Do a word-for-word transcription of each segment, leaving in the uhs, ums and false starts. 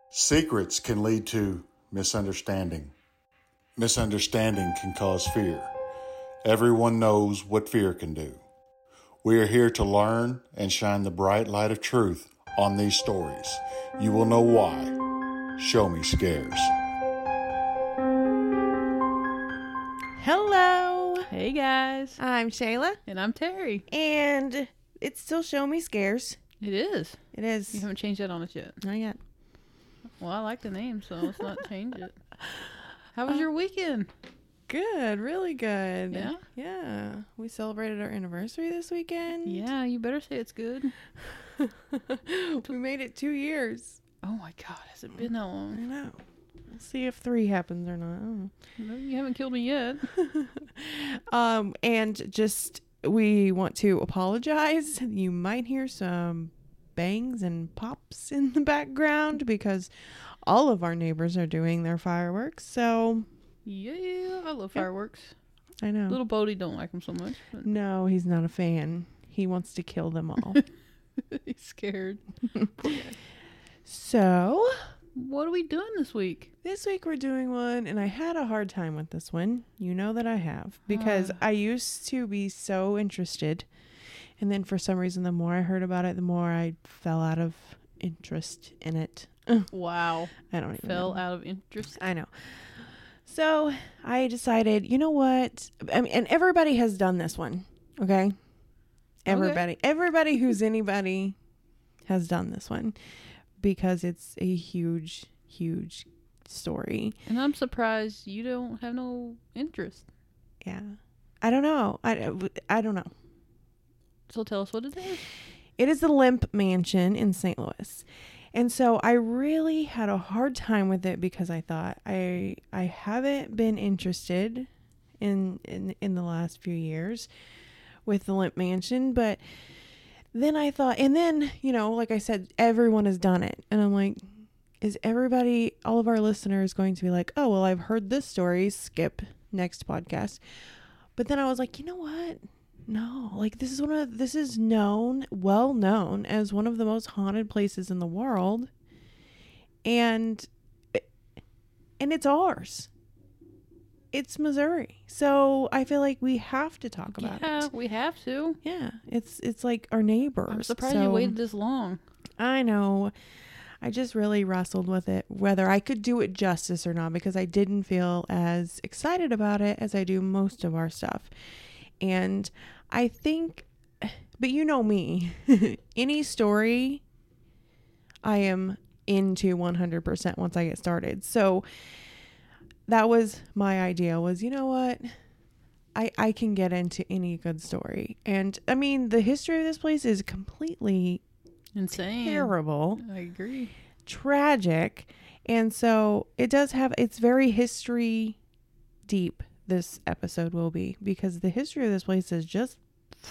Secrets can lead to misunderstanding. Misunderstanding can cause fear. Everyone knows what fear can do. We are here to learn and shine the bright light of truth on these stories. You will know why. Show Me Scares. Hello. Hey guys. I'm Shayla. And I'm Terry. And it's still Show Me Scares. It is. It is. You haven't changed that on us yet. Not yet. Well, I like the name, so let's not change it. How was uh, your weekend? Good. Really good. Yeah? Yeah. We celebrated our anniversary this weekend. Yeah, you better say it's good. We made it two years. Oh my God. Has it been that long? I know. We'll see if three happens or not. I don't know. No, you haven't killed me yet. um, and just, we want to apologize. You might hear some bangs and pops in the background because all of our neighbors are doing their fireworks. So yeah, I love fireworks. I know. Little Bodie don't like them so much. But. No, he's not a fan. He wants to kill them all. He's scared. So what are we doing this week? This week we're doing one, and I had a hard time with this one. You know that I have, because uh. I used to be so interested, and then for some reason the more I heard about it, the more I fell out of interest in it. Wow. I don't even fell know. out of interest. I know. So I decided, you know what? I mean, and everybody has done this one. Okay. Everybody, okay. everybody who's anybody has done this one because it's a huge, huge story. And I'm surprised you don't have no interest. Yeah. I don't know. I, I don't know. So tell us what it is. It is the Lemp Mansion in Saint Louis. And so I really had a hard time with it because I thought I I haven't been interested in in, in the last few years with the Lemp Mansion. But then I thought, and then, you know, like I said, everyone has done it. And I'm like, is everybody, all of our listeners going to be like, oh, well, I've heard this story, skip next podcast. But then I was like, you know what? No, like this is one of, this is known, well known as one of the most haunted places in the world. And, and it's ours. It's Missouri. So I feel like we have to talk about yeah, it. Yeah, we have to. Yeah. It's, it's like our neighbors. I'm surprised so, you waited this long. I know. I just really wrestled with it, whether I could do it justice or not, because I didn't feel as excited about it as I do most of our stuff. And I think, but you know me, any story I am into one hundred percent once I get started. So that was my idea was, you know what? I, I can get into any good story. And I mean, the history of this place is completely insane, terrible. I agree. Tragic. And so it does have, it's very history deep. This episode will be, because the history of this place is just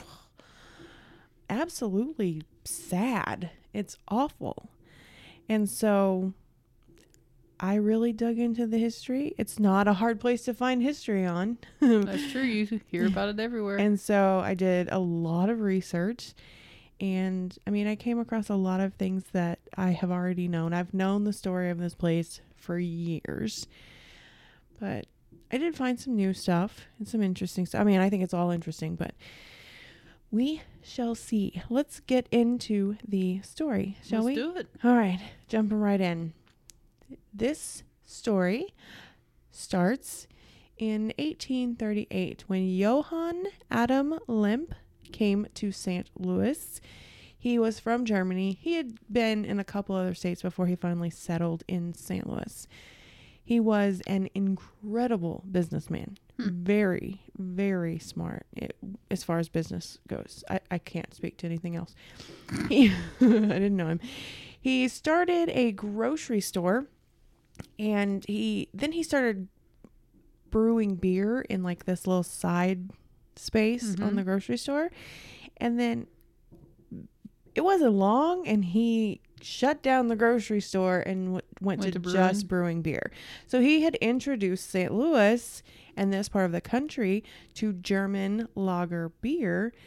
absolutely sad. It's awful. And so I really dug into the history. It's not a hard place to find history on. That's true. You hear about it everywhere. And so I did a lot of research. And I mean, I came across a lot of things that I have already known. I've known the story of this place for years. But I did find some new stuff and some interesting stuff. I mean, I think it's all interesting, but we shall see. Let's get into the story, shall Let's we? do it. All right, jumping right in. This story starts in eighteen thirty-eight when Johann Adam Lemp came to Saint Louis. He was from Germany. He had been in a couple other states before he finally settled in Saint Louis. He was an incredible businessman. Hmm. Very, very smart it, as far as business goes. I, I can't speak to anything else. He, I didn't know him. He started a grocery store, and he then he started brewing beer in like this little side space mm-hmm. on the grocery store. And then it wasn't long, and he shut down the grocery store and w- went, went to, to brewing. just brewing beer. So he had introduced Saint Louis and this part of the country to German lager beer.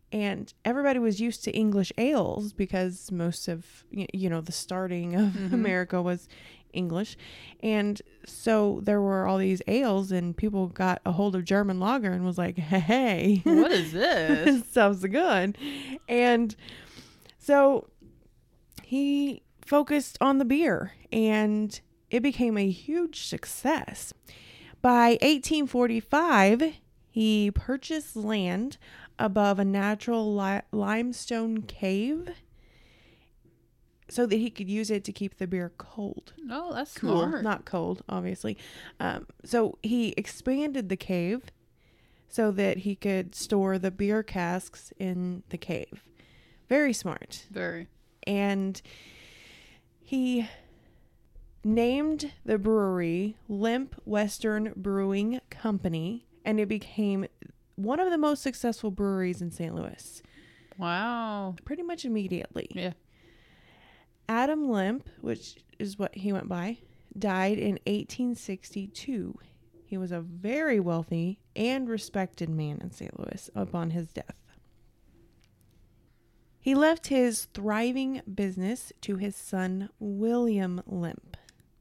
And everybody was used to English ales because most of, y- you know, the starting of Mhm. America was English. And so there were all these ales, and people got a hold of German lager and was like, hey, What is this? this stuff's good. And so he focused on the beer, and it became a huge success. By eighteen forty-five, he purchased land above a natural li- limestone cave so that he could use it to keep the beer cold. Oh, that's Cool, smart. not cold, obviously. Um, so he expanded the cave so that he could store the beer casks in the cave. Very smart. Very. And he named the brewery Limp Western Brewing Company, and it became one of the most successful breweries in Saint Louis Wow. pretty much immediately. Yeah. Adam Limp, which is what he went by, died in eighteen sixty-two. He was a very wealthy and respected man in Saint Louis upon his death. He left his thriving business to his son, William Limp.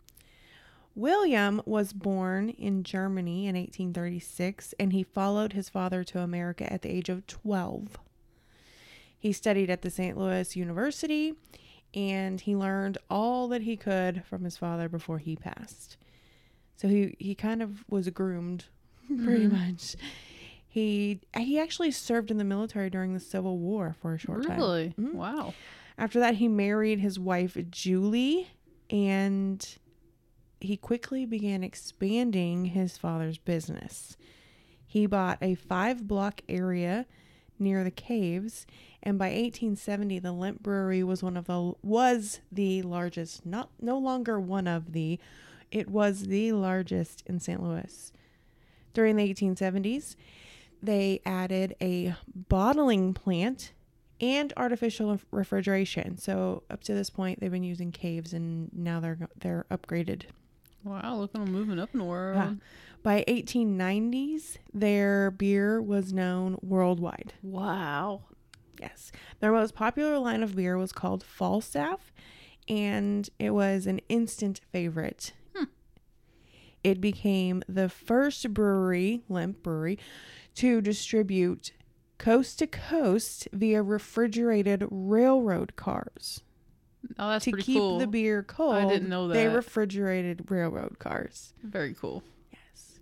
William was born in Germany in eighteen thirty-six, and he followed his father to America at the age of twelve. He studied at the Saint Louis University, and he learned all that he could from his father before he passed. So he, he kind of was groomed, pretty Mhm. much. He he actually served in the military during the Civil War for a short time. Really? Mhm. Wow. After that, he married his wife, Julie, and he quickly began expanding his father's business. He bought a five-block area near the caves, and by eighteen seventy, the Limp Brewery was one of the was the largest, not no longer one of the, it was the largest in Saint Louis. During the eighteen seventies, they added a bottling plant and artificial refrigeration. So up to this point, they've been using caves, and now they're they're upgraded. Wow, look at them moving up in the world. Yeah. By eighteen nineties, their beer was known worldwide. Wow. Yes. Their most popular line of beer was called Falstaff, and it was an instant favorite. Hmm. It became the first brewery, Limp Brewery, to distribute coast to coast via refrigerated railroad cars. Oh, that's to pretty keep cool. the beer cold. I didn't know They that. refrigerated railroad cars. Very cool. Yes.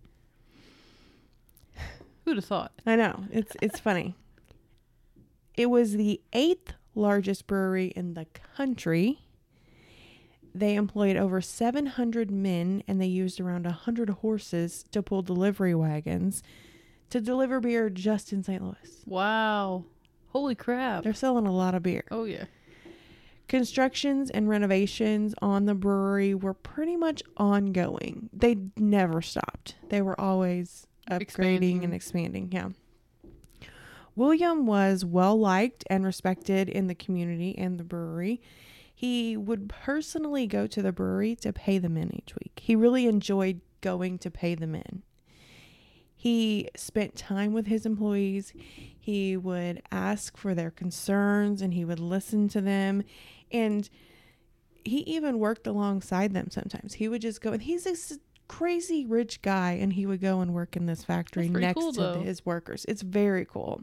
Who'd have thought? I know. It's it's funny. It was the eighth largest brewery in the country. They employed over seven hundred men, and they used around one hundred horses to pull delivery wagons to deliver beer just in Saint Louis. Wow. Holy crap. They're selling a lot of beer. Oh, yeah. Constructions and renovations on the brewery were pretty much ongoing. They never stopped. They were always upgrading Expanding. and expanding. Yeah. William was well liked and respected in the community and the brewery. He would personally go to the brewery to pay the men each week. He really enjoyed going to pay the men. He spent time with his employees. He would ask for their concerns, and he would listen to them. And he even worked alongside them sometimes. He would just go, and he's this crazy rich guy, and he would go and work in this factory That's pretty next cool, to though. his workers. It's very cool.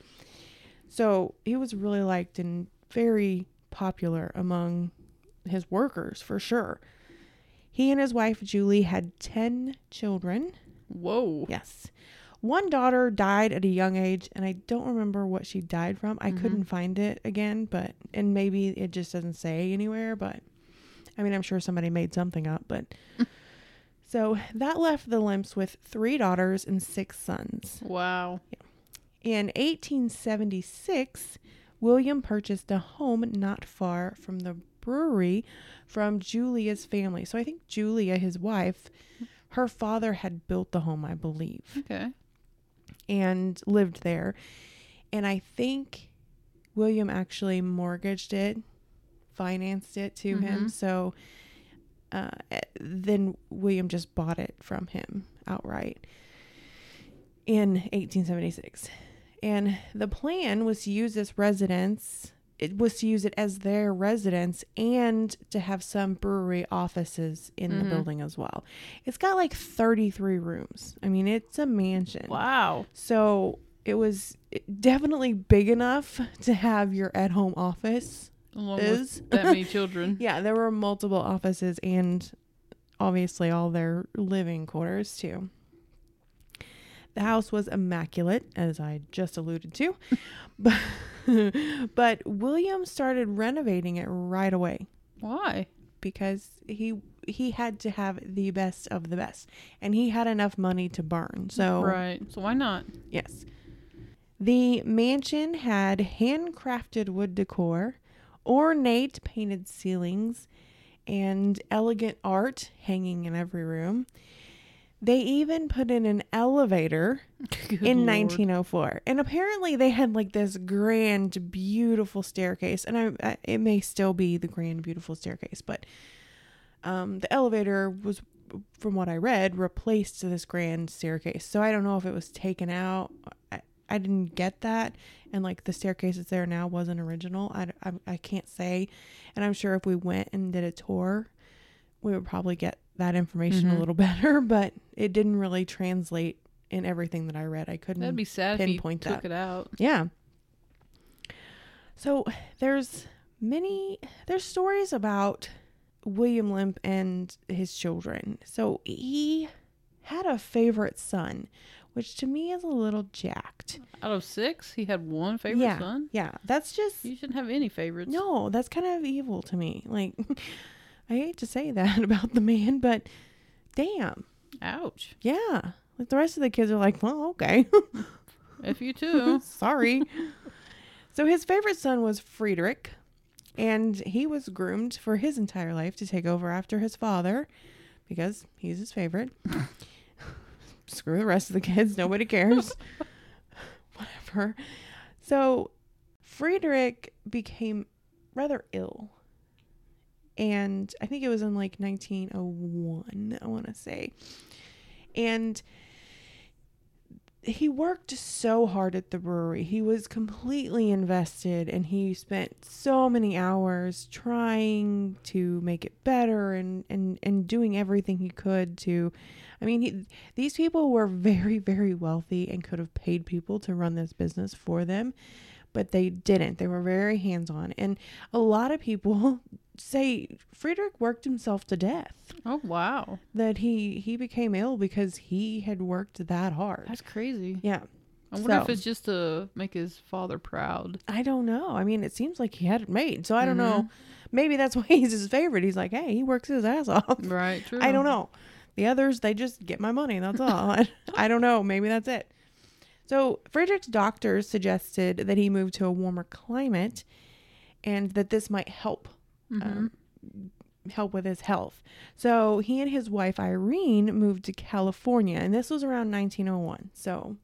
So he was really liked and very popular among his workers, for sure. He and his wife, Julie, had ten children. Whoa. Yes. One daughter died at a young age, and I don't remember what she died from. I Mhm. couldn't find it again, but, and maybe it just doesn't say anywhere, but I mean, I'm sure somebody made something up, but so that left the Limps with three daughters and six sons. Wow. In eighteen seventy-six, William purchased a home not far from the brewery from Julia's family. So I think Julia, his wife, her father had built the home, I believe, Okay. and lived there. And I think William actually mortgaged it, financed it to him. Mhm. So uh, then William just bought it from him outright in eighteen seventy-six. And the plan was to use this residence, it was to use it as their residence and to have some brewery offices in Mhm. the building as well. It's got like thirty-three rooms. I mean, it's a mansion. Wow. So it was definitely big enough to have your at-home office. Along Is. with that many children. Yeah, there were multiple offices and obviously all their living quarters too. The house was immaculate, as I just alluded to, but, but William started renovating it right away Why? because he he had to have the best of the best, and he had enough money to burn. So Right. So why not? yes, the mansion had handcrafted wood decor, ornate painted ceilings, and elegant art hanging in every room. They even put in an elevator Good in Lord. nineteen oh four. And apparently they had like this grand, beautiful staircase. And I, I it may still be the grand, beautiful staircase, but um, the elevator was, from what I read, replaced to this grand staircase. So I don't know if it was taken out. I, I didn't get that. And like the staircase that's there now wasn't original. I, I, I can't say. And I'm sure if we went and did a tour, we would probably get that information Mhm. a little better, but it didn't really translate in everything that I read. I couldn't. That'd be sad if pinpoint you took that. it out. Yeah. So there's many, there's stories about William Lemp and his children. So he had a favorite son, which to me is a little jacked. Out of six, he had one favorite yeah. son. Yeah. That's just, You shouldn't have any favorites. no, that's kind of evil to me. Like, I hate to say that about the man, but damn. Ouch. Yeah. Like the rest of the kids are like, well, okay. If you too. Sorry. So his favorite son was Friedrich, and he was groomed for his entire life to take over after his father because he's his favorite. Screw the rest of the kids. Nobody cares. Whatever. So Friedrich became rather ill. And I think it was in like nineteen oh one, I want to say. And he worked so hard at the brewery. He was completely invested, and he spent so many hours trying to make it better and, and, and doing everything he could to, I mean, he, these people were very, very wealthy and could have paid people to run this business for them, but they didn't. They were very hands-on. And a lot of people say Friedrich worked himself to death. Oh, wow. That he, he became ill because he had worked that hard. That's crazy. Yeah. I wonder So- if it's just to make his father proud. I don't know. I mean, it seems like he had it made. So I don't Mhm. know. Maybe that's why he's his favorite. He's like, hey, he works his ass off. Right, true. I don't know. The others, they just get my money. That's all. I, I don't know. Maybe that's it. So Friedrich's doctors suggested that he move to a warmer climate and that this might help. Mhm. Um, help with his health. So he and his wife Irene moved to California, and this was around nineteen oh one. So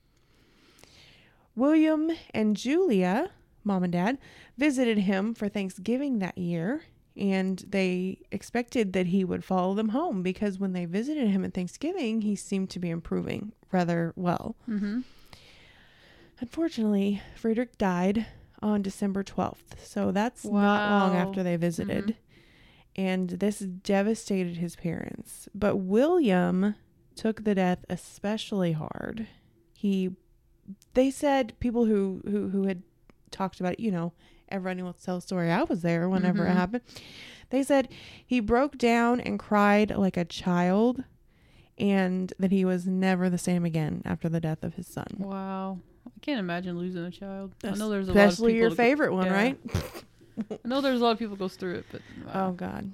William and Julia, mom and dad, visited him for Thanksgiving that year, and they expected that he would follow them home because when they visited him at Thanksgiving, he seemed to be improving rather well. Mm-hmm. Unfortunately, Friedrich died on December twelfth, so that's not long Wow. after they visited. Mhm. And this devastated his parents. But William took the death especially hard. He, they said, people who, who, who had talked about it, you know, everybody wants to tell a story. I was there whenever Mhm. it happened. They said he broke down and cried like a child and that he was never the same again after the death of his son. Wow. I can't imagine losing a child. I know there's a Especially lot of your people that favorite one, yeah. right? Go, I know there's a lot of people goes through it, but Oh, wow. God.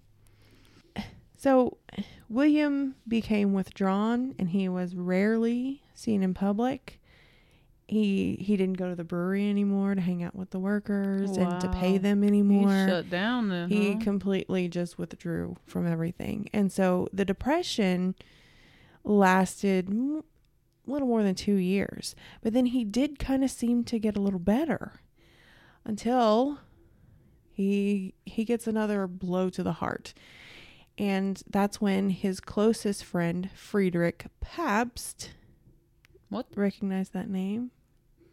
So, William became withdrawn and he was rarely seen in public. He he didn't go to the brewery anymore to hang out with the workers and to pay Wow. them He anymore. shut down then. He huh? completely just withdrew from everything. And so the depression lasted a little more than two years. But then he did kind of seem to get a little better until he he gets another blow to the heart. And that's when his closest friend, Friedrich Pabst, What? recognize that name?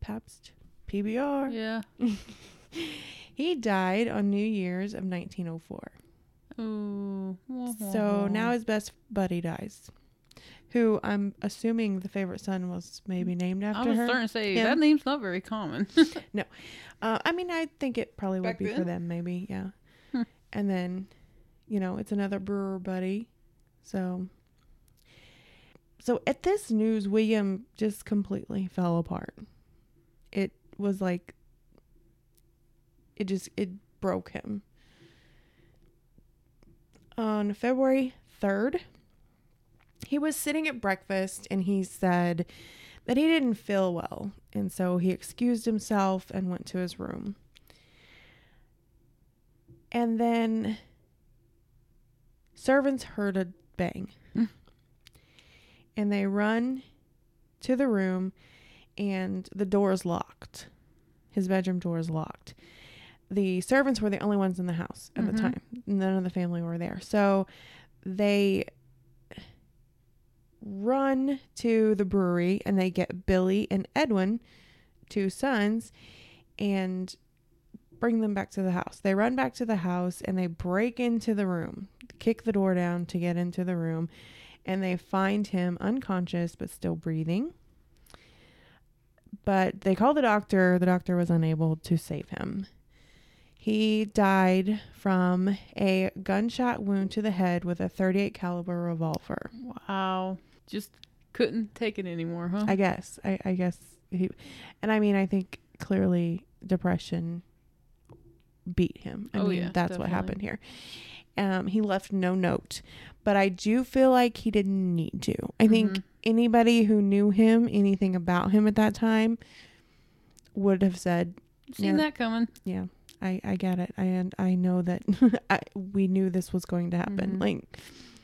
Pabst P B R. Yeah. He died on New Year's of nineteen oh four. Ooh. So now his best buddy dies, who I'm assuming the favorite son was maybe named after I was her. starting to say Him. that name's not very common. Uh, I mean, I think it probably Back would be for then? them, maybe, yeah. Hmm. And then, you know, it's another brewer buddy. So, so at this news, William just completely fell apart. It was like, it just, it broke him. On February third, he was sitting at breakfast and he said that he didn't feel well. And so he excused himself and went to his room. And then servants heard a bang. Mm. And they run to the room and the door is locked. His bedroom door is locked. The servants were the only ones in the house at Mhm. the time. None of the family were there. So they run to the brewery and they get Billy and Edwin, two sons, and bring them back to the house. They run back to the house and they break into the room, kick the door down to get into the room, and they find him unconscious but still breathing. But they call the doctor. The doctor was unable to save him. He died from a gunshot wound to the head with a thirty-eight caliber revolver. Wow. Just couldn't take it anymore, huh? I guess. I, I guess he, and I mean, I think clearly depression beat him. I Oh, mean, yeah, that's what definitely. happened here. Um, he left no note, but I do feel like he didn't need to. I think Mhm. anybody who knew him, anything about him at that time, would have said, Seen yeah. that coming. "Yeah, I, I get it. I and I know that I, we knew this was going to happen." Mhm. Like,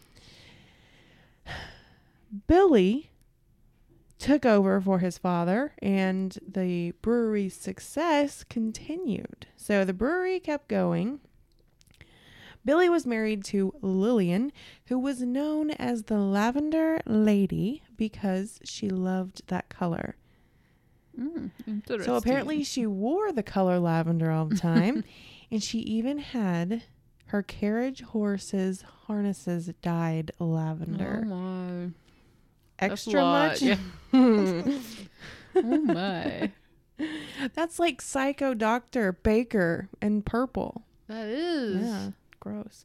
Billy took over for his father and the brewery's success continued. So the brewery kept going. Billy was married to Lillian, who was known as the Lavender Lady because she loved that color. Mm, interesting. So apparently she wore the color lavender all the time. And she even had her carriage horses' harnesses dyed lavender. Oh my. Extra That's much? a lot, Oh my. That's like Psycho Doctor Baker and purple. That is. Yeah, gross.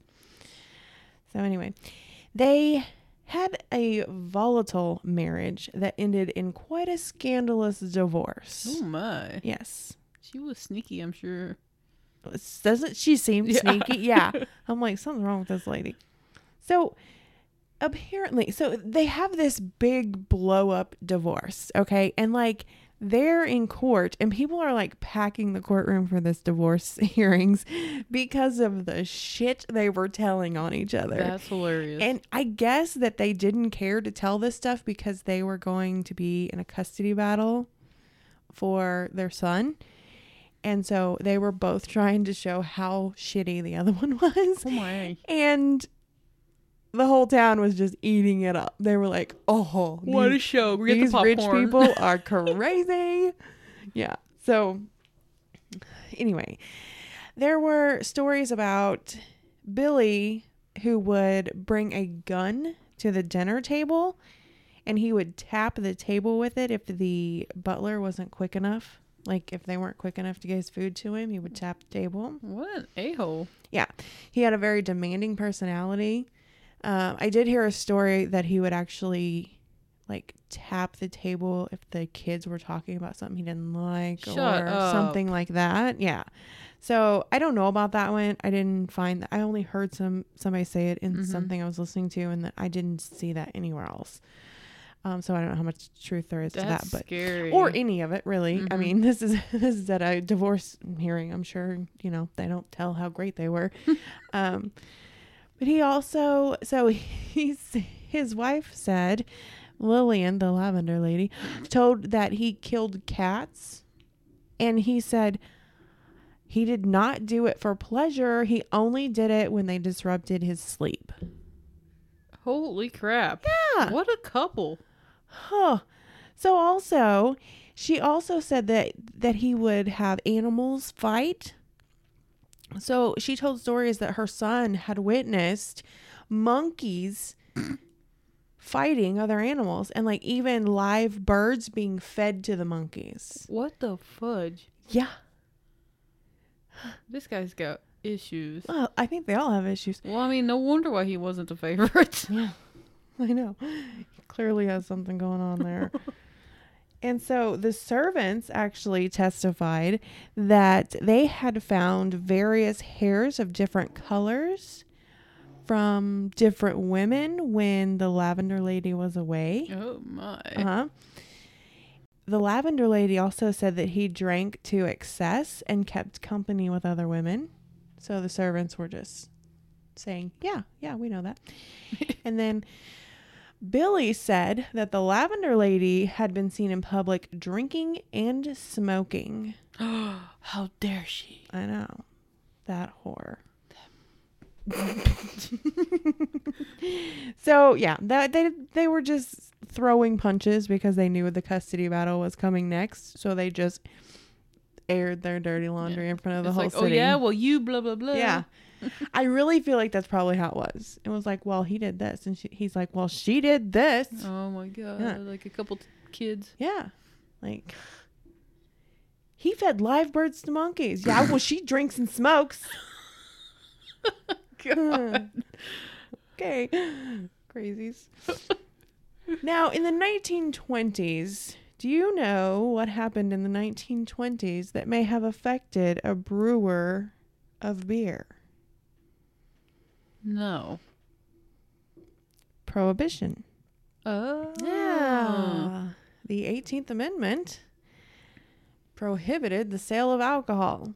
So anyway, they had a volatile marriage that ended in quite a scandalous divorce. Oh my. Yes. She was sneaky, I'm sure. Doesn't she seem Yeah. sneaky? Yeah. I'm like, something's wrong with this lady. So apparently, so they have this big blow up divorce. Okay. And like, they're in court and people are like packing the courtroom for this divorce hearings because of the shit they were telling on each other. That's hilarious. And I guess that they didn't care to tell this stuff because they were going to be in a custody battle for their son. And so they were both trying to show how shitty the other one was. Oh my. And the whole town was just eating it up. They were like, oh, What a these, show. Get the these rich popcorn. people are crazy. Yeah. So anyway, there were stories about Billy who would bring a gun to the dinner table and he would tap the table with it if the butler wasn't quick enough. Like if they weren't quick enough to get his food to him, he would tap the table. What an a-hole. Yeah. He had a very demanding personality. Um, I did hear a story that he would actually like tap the table if the kids were talking about something he didn't like Shut or up. something like that. Yeah. So I don't know about that one. I didn't find that. I only heard some somebody say it in Mhm. something I was listening to, and that I didn't see that anywhere else. Um, so I don't know how much truth there is That's to that, but scary. or any of it really. I Mhm. mean, this is this is at a divorce hearing. I'm sure you know they don't tell how great they were. um, but he also so he's his wife said, Lillian, the lavender lady, told that he killed cats, and he said he did not do it for pleasure. He only did it when they disrupted his sleep. Holy crap. Yeah. What a couple. Huh. So also, She also said that that he would have animals fight. So she told stories that her son had witnessed monkeys fighting other animals, and like even live birds being fed to the monkeys. What the fudge? Yeah. This guy's got issues. Well, I think they all have issues. Well, I mean, no wonder why he wasn't a favorite. Yeah, I know. He clearly has something going on there. And so the servants actually testified that they had found various hairs of different colors from different women when the lavender lady was away. Oh, my. Uh-huh. The lavender lady also said that he drank to excess and kept company with other women. So the servants were just saying, yeah, yeah, we know that. And then Billy said that the lavender lady had been seen in public drinking and smoking. How dare she? I know. That whore. So, yeah, that they they were just throwing punches because they knew the custody battle was coming next. So they just aired their dirty laundry Yeah. in front of the It's whole like, city. oh, yeah, well, you blah, blah, blah. Yeah. I really feel like that's probably how it was. It was like, well, he did this. And she, he's like, well, she did this. Oh, my God. Yeah. Like a couple t- kids. Yeah. Like, he fed live birds to monkeys. Yeah, well, she drinks and smokes. God. Okay. Crazies. Now, in the nineteen twenties, do you know what happened in the nineteen twenties that may have affected a brewer of beer? No. Prohibition. Oh. Yeah. The eighteenth Amendment prohibited the sale of alcohol.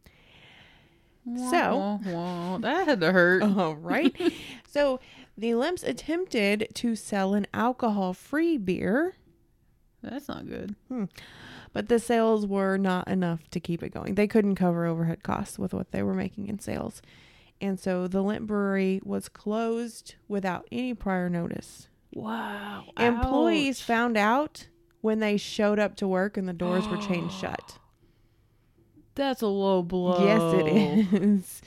So- Wah, wah, wah. That had to hurt. Oh, right. So the Limps attempted to sell an alcohol-free beer, That's not good. but the sales were not enough to keep it going. They couldn't cover overhead costs with what they were making in sales. And so the Limp Brewery was closed without any prior notice. Wow. Employees Ouch. found out when they showed up to work and the doors were chained shut. That's a low blow. Yes, it is.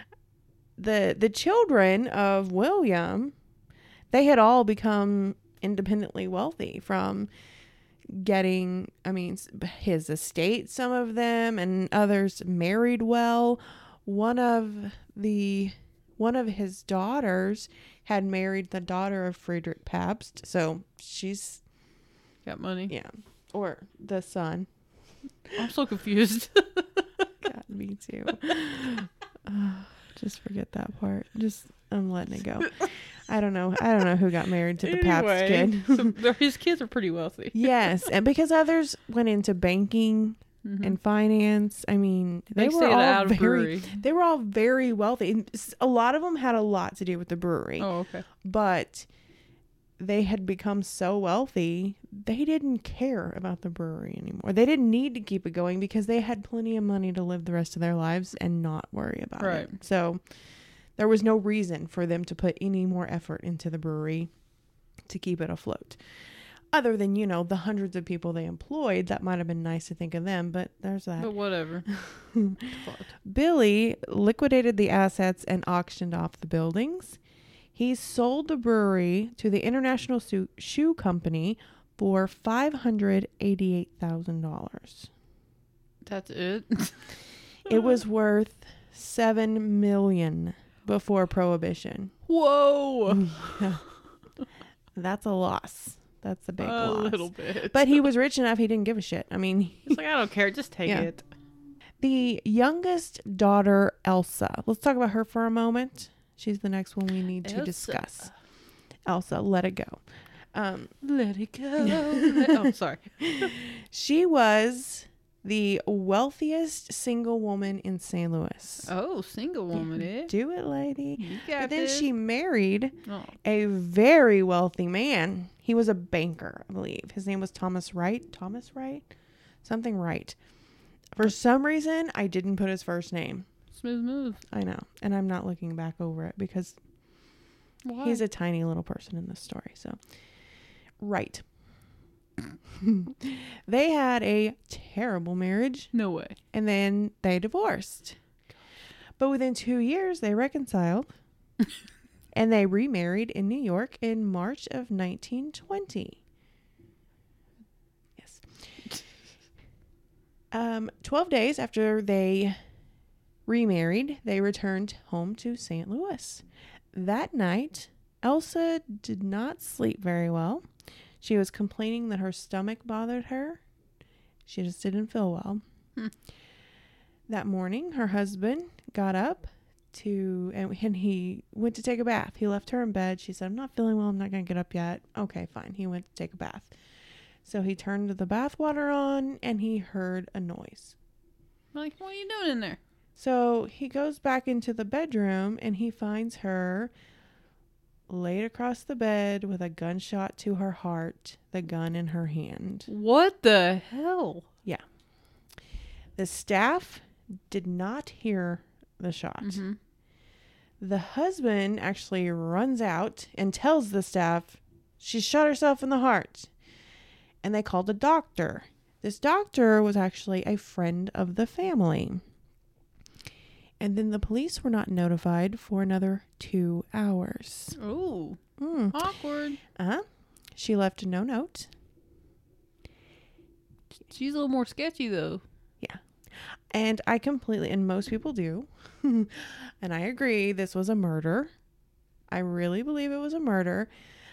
The the children of William, they had all become independently wealthy from getting, I mean, his estate, some of them, and others married well. One of the one of his daughters had married the daughter of Friedrich Pabst, so she's Got money. yeah, or the son. I'm so confused. God, me too. Uh, just forget that part. Just I'm letting it go. I don't know. I don't know who got married to the Pabst kid. so they're- his kids are pretty wealthy. Yes, and because others went into banking Mhm. and finance. I mean, they, They were stayed all out of very. brewery. They were all very wealthy. And s- a lot of them had a lot to do with the brewery, Oh, okay. but they had become so wealthy they didn't care about the brewery anymore. They didn't need to keep it going because they had plenty of money to live the rest of their lives and not worry about Right. it. So there was no reason for them to put any more effort into the brewery to keep it afloat. Other than, you know, the hundreds of people they employed, that might have been nice to think of them, but there's that. But whatever. Fuck. Billy liquidated the assets and auctioned off the buildings. He sold the brewery to the International Shoe, Shoe Company for five hundred eighty-eight thousand dollars. That's it. It was worth seven million dollars before Prohibition. Whoa. Yeah. That's a loss. That's a big a loss. little bit. But he was rich enough, he didn't give a shit. I mean, It's like, I don't care. Just take Yeah. it. the youngest daughter, Elsa. Let's talk about her for a moment. She's the next one we need to Elsa. discuss. Elsa, let it go. Um, Let it go. Oh, sorry. she was the wealthiest single woman in Saint Louis. Oh, single woman, eh? Do it, lady. You got But then this. she married Oh. a very wealthy man. He was a banker, I believe. His name was Thomas Wright. Thomas Wright? Something Wright. For some reason, I didn't put his first name. Smooth move. I know. And I'm not looking back over it because Why? he's a tiny little person in this story. So, right. They had a terrible marriage, No way. and then they divorced. But within two years, they reconciled, and they remarried in New York in March of nineteen twenty. Yes. Um, twelve days after they remarried, they returned home to Saint Louis. That night, Elsa did not sleep very well. She was complaining that her stomach bothered her. She just didn't feel well. Hmm. That morning, her husband got up to, and, and he went to take a bath. He left her in bed. She said, I'm not feeling well. I'm not going to get up yet. Okay, fine. He went to take a bath. So he turned the bath water on, and he heard a noise. Like, what are you doing in there? So he goes back into the bedroom, and he finds her laid across the bed with a gunshot to her heart, the gun in her hand. What the hell? The staff did not hear the shot. Mm-hmm. The husband actually runs out and tells the staff she shot herself in the heart. And they called a doctor. This doctor was actually a friend of the family. And then the police were not notified for another two hours. Oh, Mm. awkward. Uh-huh. She left no note. She's a little more sketchy, though. And I completely, and most people do, and I agree, this was a murder. I really believe it was a murder.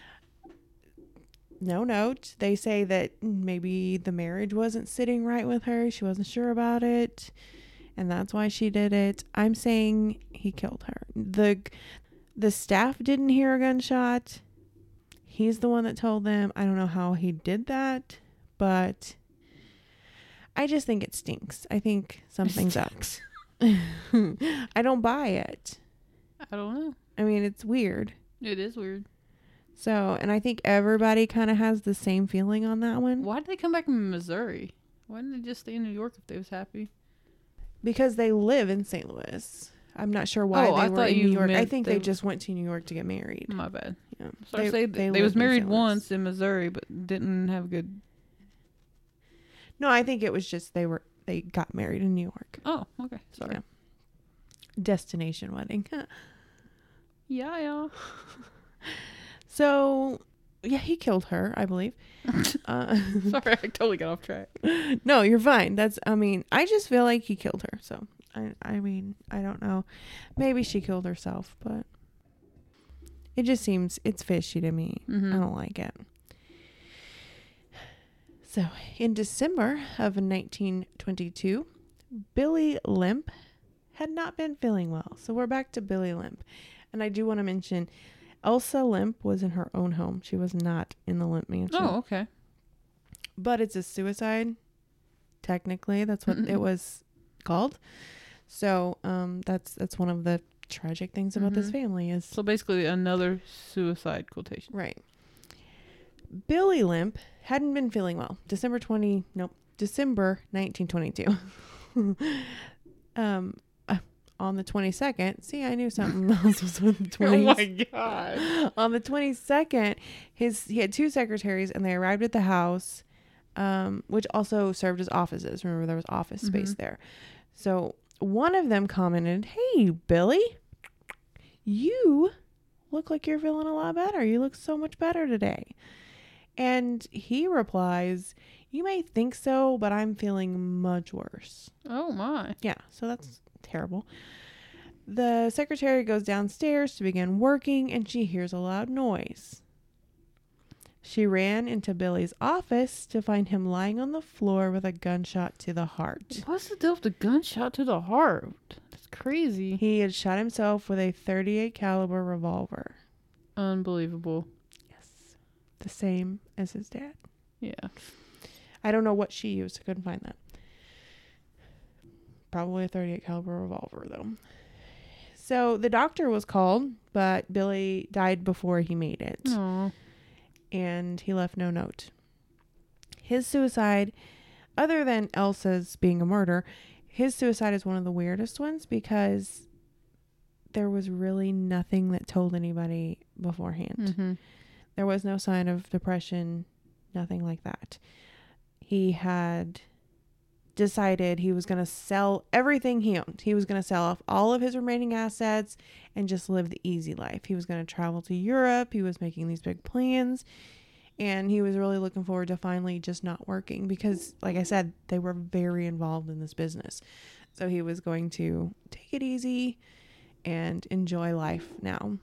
No note. They say that maybe the marriage wasn't sitting right with her. She wasn't sure about it. And that's why she did it. I'm saying he killed her. The, the staff didn't hear a gunshot. He's the one that told them. I don't know how he did that, but I just think it stinks. I think something's up. I don't buy it. I don't know. I mean, it's weird. It is weird. So, and I think everybody kind of has the same feeling on that one. Why did they come back from Missouri? Why didn't they just stay in New York if they was happy? Because they live in Saint Louis. I'm not sure why Oh, they I were thought in you New York. I meant think they they w- just went to New York to get married. My bad. Yeah. So I say they, they lived was in married Saint Louis. once in Missouri, but didn't have good. No, I think it was just they were they got married in New York. Oh, okay. Sorry. Yeah. Destination wedding. Yeah, yeah. So, yeah, he killed her, I believe. uh, Sorry, I totally got off track. no, you're fine. That's, I mean, I just feel like he killed her. So, I, I mean, I don't know. Maybe she killed herself, but it just seems, it's fishy to me. Mm-hmm. I don't like it. So, in December of nineteen twenty-two, Billy Limp had not been feeling well. So, we're back to Billy Limp. And I do want to mention, Elsa Limp was in her own home. She was not in the Limp Mansion. Oh, okay. But it's a suicide. Technically, that's what it was called. So, um, that's that's one of the tragic things about Mhm. this family is So basically, another suicide quotation. right. Billy Limp hadn't been feeling well. December twentieth, nope, December nineteen twenty-two. um, uh, on the twenty-second, see, I knew something else was with the twenties. Oh my god! On the twenty-second, his he had two secretaries, and they arrived at the house, um, which also served as offices. Remember, there was office space Mhm. there. So one of them commented, "Hey, Billy, you look like you're feeling a lot better. You look so much better today." And he replies, "You may think so, but I'm feeling much worse." Oh my! Yeah, so that's terrible. The secretary goes downstairs to begin working, and she hears a loud noise. She ran into Billy's office to find him lying on the floor with a gunshot to the heart. What's the deal with the gunshot to the heart? That's crazy. He had shot himself with a thirty-eight caliber revolver. Unbelievable. Yes. The same as his dad. Yeah. I don't know what she used. I couldn't find that. Probably a thirty-eight caliber revolver, though. So the doctor was called, but Billy died before he made it. Aw. And he left no note. His suicide, other than Elsa's being a murder, his suicide is one of the weirdest ones because there was really nothing that told anybody beforehand. Mm-hmm. There was no sign of depression, nothing like that. He had decided he was going to sell everything he owned. He was going to sell off all of his remaining assets and just live the easy life. He was going to travel to Europe. He was making these big plans. And he was really looking forward to finally just not working because, like I said, they were very involved in this business. So he was going to take it easy and enjoy life now.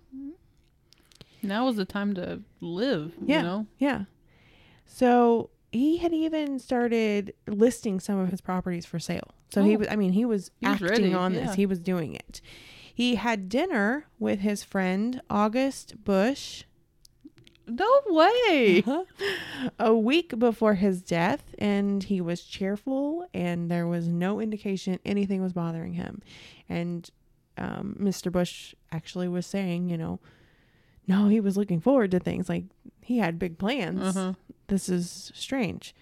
Now was the time to live, Yeah. you know? Yeah. So he had even started listing some of his properties for sale. So Oh. he was, I mean, he was He was acting ready, on yeah. this. He was doing it. He had dinner with his friend August Bush No way. a week before his death, and he was cheerful and there was no indication anything was bothering him. And um, Mister Bush actually was saying, you know, no, he was looking forward to things. Like, he had big plans. Uh-huh. This is strange.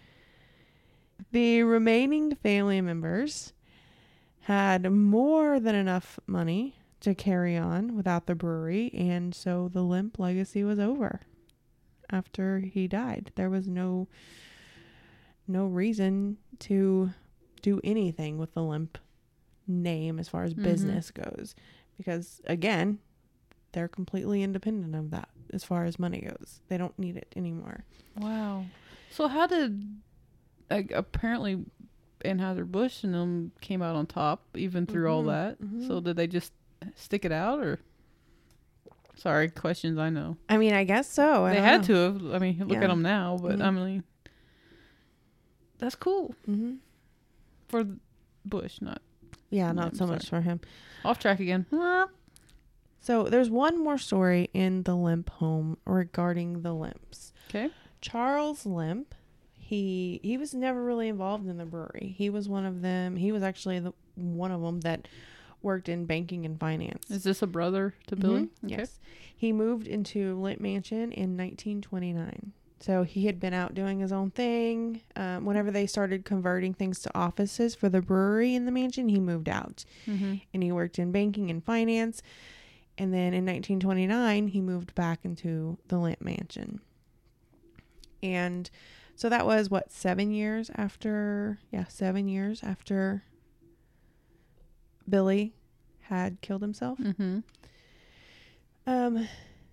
The remaining family members had more than enough money to carry on without the brewery, and so the Lemp legacy was over after he died. There was no no reason to do anything with the Lemp name as far as Mhm. business goes, because again, they're completely independent of that as far as money goes. They don't need it anymore. Wow. So how did, like, apparently Anheuser-Busch and them came out on top even through all Mhm, that. mhm. So did they just stick it out, or? Sorry, questions, I know. I mean, I guess so. I They don't had know. to have. I mean, look Yeah. at them now, but Mhm. I mean, that's cool Mm-hmm. for Bush, not Yeah, Yeah, not I'm so much for him. off track again. So there's one more story in the Lemp home regarding the Lemps. Okay. Charles Lemp, he he was never really involved in the brewery. He was one of them. He was actually the one of them that worked in banking and finance. Is this a brother to Billy? Mhm, yes. He moved into Lemp Mansion in nineteen twenty-nine. So he had been out doing his own thing. Um, whenever they started converting things to offices for the brewery in the mansion, he moved out. Mm-hmm. And he worked in banking and finance. And then in nineteen twenty-nine, he moved back into the Lemp Mansion. And so that was, what, seven years after, yeah, seven years after Billy had killed himself. Mm-hmm. Um,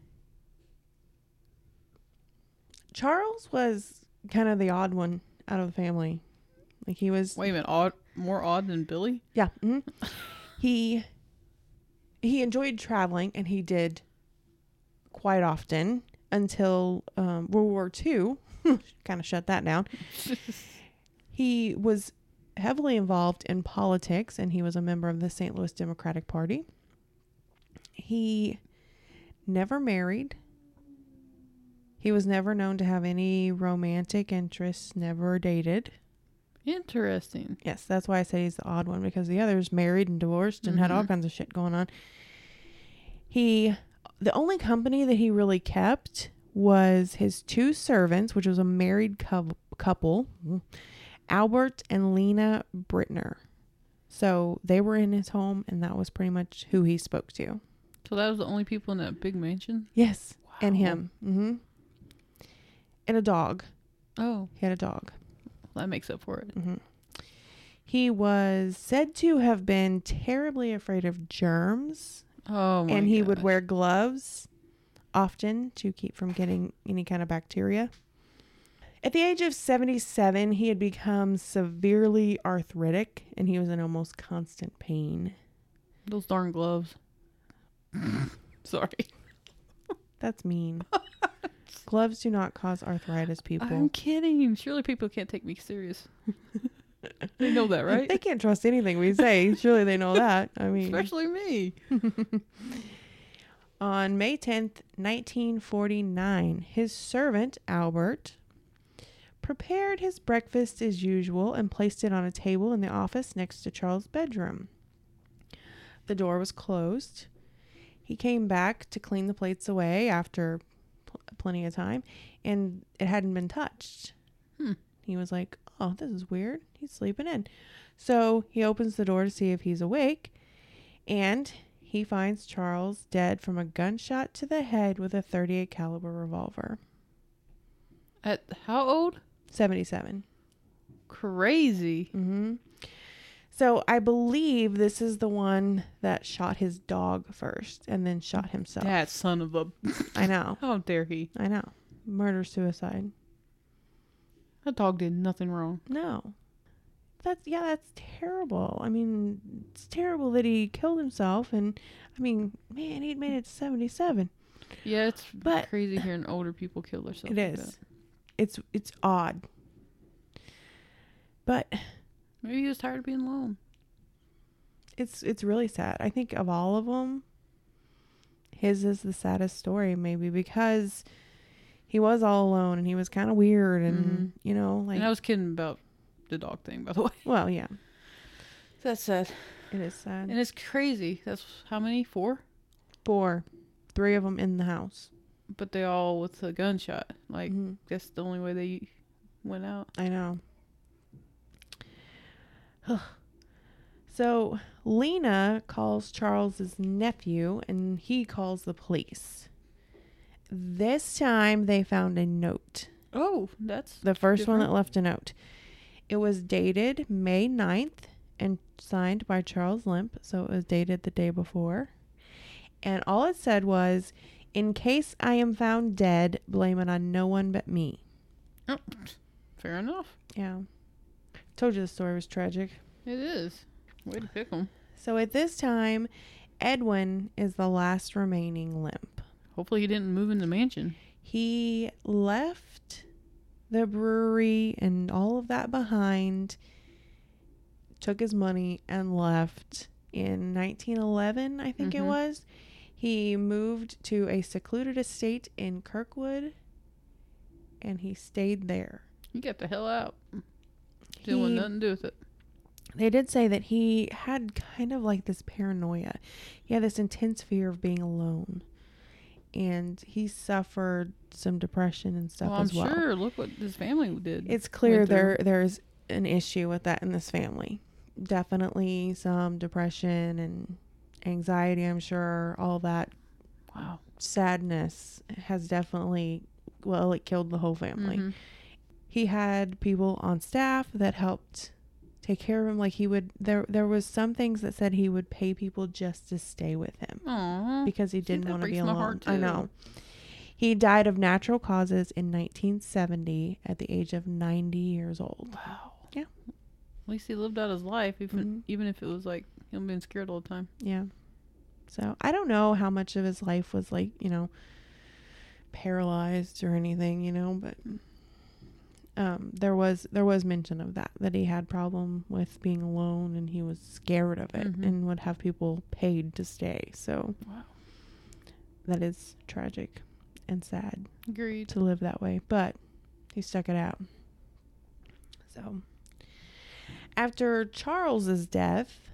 Charles was kind of the odd one out of the family. Like, he was, Wait a minute, odd, more odd than Billy? yeah, mhm. he, he enjoyed traveling, and he did quite often until um, World War Two kind of shut that down. He was heavily involved in politics, and he was a member of the Saint Louis Democratic Party. He never married. He was never known to have any romantic interests, never dated. Interesting. Yes, that's why I say he's the odd one, because the others married and divorced and had all Mhm. kinds of shit going on. He, the only company that he really kept was his two servants, which was a married cou- couple, Albert and Lena Brittner. So they were in his home, and that was pretty much who he spoke to. So that was the only people in that big mansion? Yes, and Wow. him. Mm-hmm. And a dog. Oh, He had a dog. that makes up for it. Mm-hmm. He was said to have been terribly afraid of germs, Oh, my and he would gosh. wear gloves often to keep from getting any kind of bacteria. At the age of seventy-seven, he had become severely arthritic, and he was in almost constant pain. Those darn gloves. Sorry. That's mean. Gloves do not cause arthritis, people. I'm kidding. Surely people can't take me serious. They know that, right? They can't trust anything we say. Surely they know that. I mean, Especially me. on May tenth, nineteen forty-nine, his servant, Albert, prepared his breakfast as usual and placed it on a table in the office next to Charles' bedroom. The door was closed. He came back to clean the plates away after pl- plenty of time, and it hadn't been touched. Hmm. He was like, oh, this is weird. He's sleeping in. So he opens the door to see if he's awake, and he finds Charles dead from a gunshot to the head with a thirty-eight caliber revolver. At how old? seventy-seven. Crazy. Mm-hmm. So I believe this is the one that shot his dog first and then shot himself. That son of a... I know. How dare he? I know. Murder-suicide. That dog did nothing wrong. No. That's, yeah, that's terrible. I mean, it's terrible that he killed himself. And, I mean, man, he'd made it to seventy-seven. Yeah, it's But crazy hearing older people kill themselves. It like is. that. It's it's odd. But Maybe he was tired of being alone. it's it's really sad. I think of all of them, his is the saddest story, maybe because he was all alone and he was kind of weird and Mhm. you know, like. And I was kidding about the dog thing, by the way. Well, yeah, That's sad. it is sad. And it's crazy. That's how many? Four? Four, three of them in the house. But they all with a gunshot. Like, Mhm. that's the only way they went out. I know. So Lena calls Charles's nephew and he calls the police. This time they found a note. Oh, that's The first different. one that left a note. It was dated May ninth and signed by Charles Limp. So it was dated the day before. And all it said was, "In case I am found dead, blame it on no one but me." Oh, fair enough. Yeah. Told you the story was tragic. It is. Way to pick them. So at this time, Edwin is the last remaining Limp. Hopefully he didn't move in the mansion. He left the brewery and all of that behind, took his money and left in nineteen eleven, I think Mhm. it was. He moved to a secluded estate in Kirkwood and he stayed there. You get the hell out. Didn't want He- nothing to do with it. They did say that he had kind of like this paranoia. He had this intense fear of being alone. And he suffered some depression and stuff Well, I'm as well. sure. Look what his family did. It's clear went through. there there's an issue with that in this family. Definitely some depression and anxiety, I'm sure. All that Wow. sadness has definitely, well, it killed the whole family. Mhm. He had people on staff that helped take care of him. Like he would, there there was some things that said he would pay people just to stay with him Aw. because he See, didn't that want to be breaks my alone. heart, I too. know. He died of natural causes in nineteen seventy at the age of ninety years old. Wow. Yeah. At least he lived out his life, even Mhm. even if it was like him being scared all the time. Yeah. So I don't know how much of his life was like, you know, paralyzed or anything, you know, but um, there was there was mention of that, that he had problem with being alone and he was scared of it Mhm. and would have people paid to stay. So Wow. that is tragic and sad Agreed. to live that way, but he stuck it out. So after Charles's death,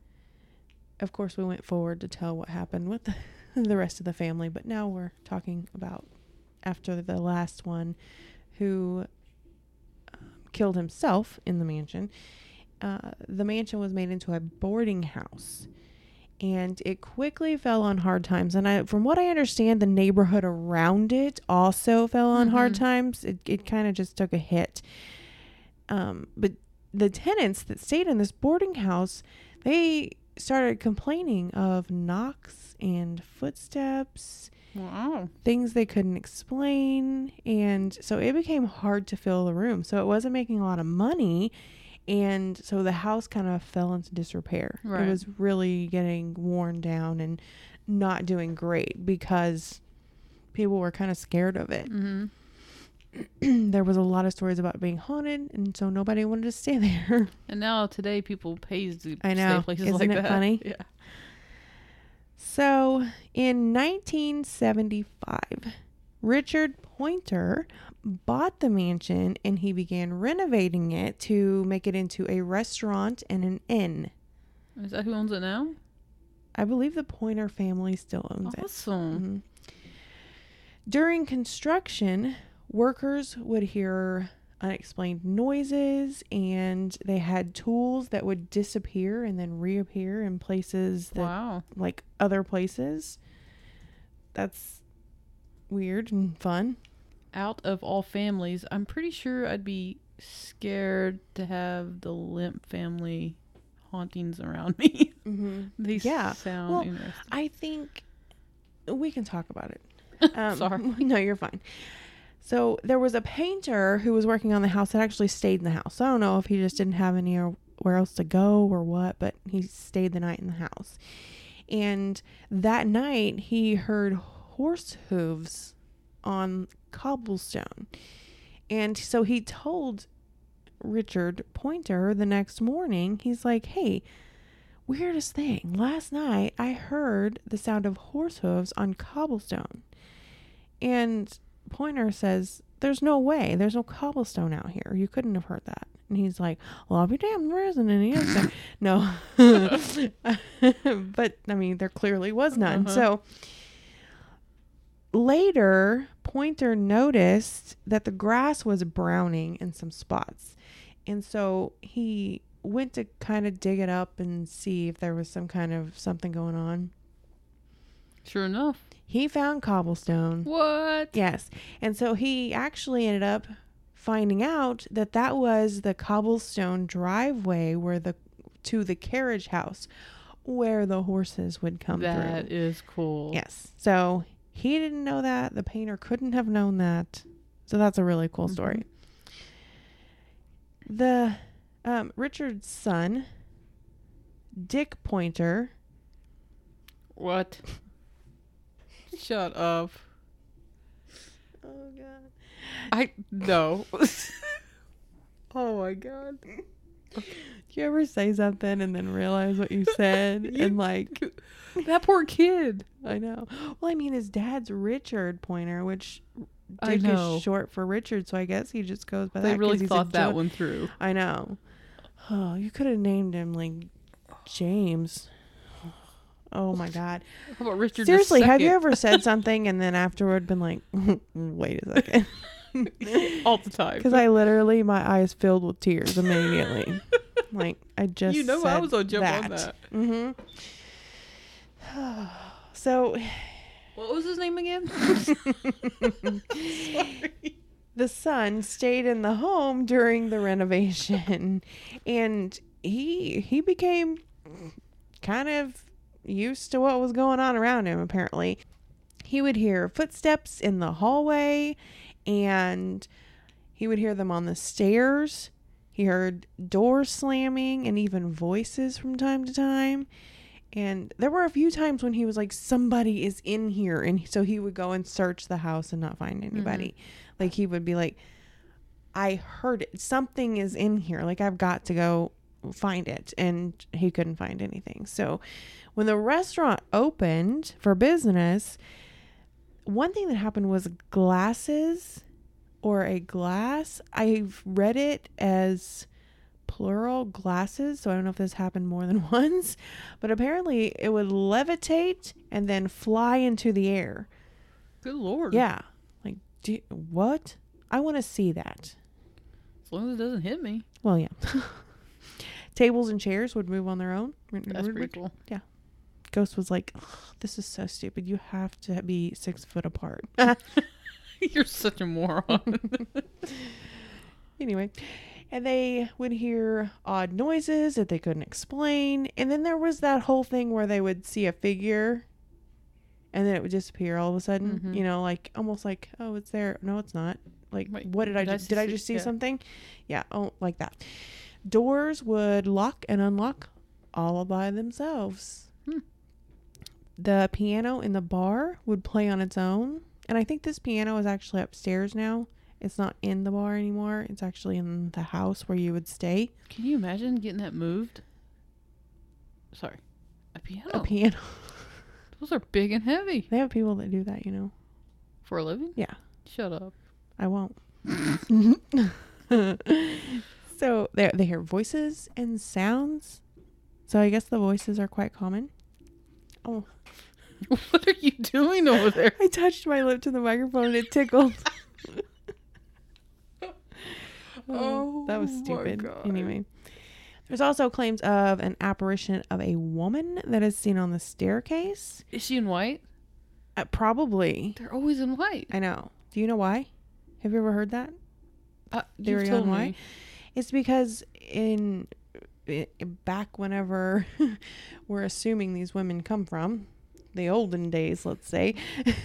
of course, we went forward to tell what happened with the, the rest of the family, but now we're talking about after the last one who um, killed himself in the mansion. Uh, the mansion was made into a boarding house, and it quickly fell on hard times. And I, from what I understand, the neighborhood around it also fell on hard Mhm. times. It, it kind of just took a hit. Um, but the tenants that stayed in this boarding house, they started complaining of knocks and footsteps, Wow. things they couldn't explain. And so it became hard to fill the room. So it wasn't making a lot of money. And so the house kind of fell into disrepair. Right. It was really getting worn down and not doing great because people were kind of scared of it. Mm-hmm. There was a lot of stories about being haunted, and so nobody wanted to stay there. And now today people pays to I know. stay places Isn't like it that. funny? Yeah. So in nineteen seventy-five, Richard Pointer bought the mansion and he began renovating it to make it into a restaurant and an inn. Is that who owns it now? I believe the Pointer family still owns it. Awesome. Mhm. During construction, workers would hear unexplained noises, and they had tools that would disappear and then reappear in places that, Wow. like other places. That's weird and fun. out of all families, I'm pretty sure I'd be scared to have the Limp family hauntings around me. Mm-hmm. They Yeah. sound Well, interesting. I think we can talk about it. Um, Sorry. No, you're fine. So there was a painter who was working on the house that actually stayed in the house. I don't know if he just didn't have anywhere else to go or what, but he stayed the night in the house. And that night he heard horse hooves on cobblestone. And so he told Richard Pointer the next morning, he's like, hey, weirdest thing. Last night I heard the sound of horse hooves on cobblestone. And Pointer says, there's no way. There's no cobblestone out here. You couldn't have heard that. And he's like, well, I'll be damned, there isn't any, is there? No. But, I mean, there clearly was none. Uh-huh. So later, Pointer noticed that the grass was browning in some spots. And so he went to kind of dig it up and see if there was some kind of something going on. Sure enough. He found cobblestone. What? Yes. And so he actually ended up finding out that that was the cobblestone driveway where the to the carriage house where the horses would come That through. is cool. Yes. So he didn't know that. The painter couldn't have known that. So that's a really cool Mhm. story. The um, Richard's son, Dick Pointer. What? Shut up. Oh God. I no. Oh my god. Do you ever say something and then realize what you said? You- and like, That poor kid. I know. Well, I mean, his dad's Richard Pointer, which I Dick know. is short for Richard, so I guess he just goes by They that. 'cause really he's a thought that Jo- one through. I know. Oh, you could have named him like James. Oh my God. How about Richard? Seriously, the have you second? ever said something and then afterward been like, wait a second? All the time? Because I literally, my eyes filled with tears immediately. Like, I just You know said I was gonna jump that. on that. Mm-hmm. So, What was his name again? the son stayed in the home during the renovation, and he he became kind of used to what was going on around him. Apparently, he would hear footsteps in the hallway, and he would hear them on the stairs. He heard doors slamming and even voices from time to time. And there were a few times when he was like, somebody is in here. And so he would go and search the house and not find anybody. Mm-hmm. Like he would be like, I heard it. Something is in here. Like I've got to go find it. And he couldn't find anything. So when the restaurant opened for business, one thing that happened was glasses or a glass. I've read it as plural glasses, so I don't know if this happened more than once, but apparently it would levitate and then fly into the air. Good Lord. Yeah. Like, do, what? I want to see that. As long as it doesn't hit me. Well, yeah. Tables and chairs would move on their own. That's pretty cool. Yeah. Ghost was like, this is so stupid. You have to be six foot apart. You're such a moron. Anyway, and they would hear odd noises that they couldn't explain. And then there was that whole thing where they would see a figure and then it would disappear all of a sudden. Mm-hmm. You know, like almost like, oh, it's there. No, it's not. Like, Wait, what did I did I just, did I see- just see yeah. something? Yeah. Oh, like that. Doors would lock and unlock all by themselves. Hmm. The piano in the bar would play on its own. And I think this piano is actually upstairs now. It's not in the bar anymore. It's actually in the house where you would stay. Can you imagine getting that moved? Sorry. A piano. A piano. Those are big and heavy. They have people that do that, you know. For a living? Yeah. Shut up. I won't. So they they hear voices and sounds. So I guess the voices are quite common. Oh, What are you doing over there? I touched my lip to the microphone and it tickled. Oh, that was my stupid. God. Anyway, there's also claims of an apparition of a woman that is seen on the staircase. Is she in white? Uh, probably. They're always in white. I know. Do you know why? Have you ever heard that? Uh, Theory you've told on why? me. It's because in, i back whenever we're assuming these women come from, the olden days, let's say,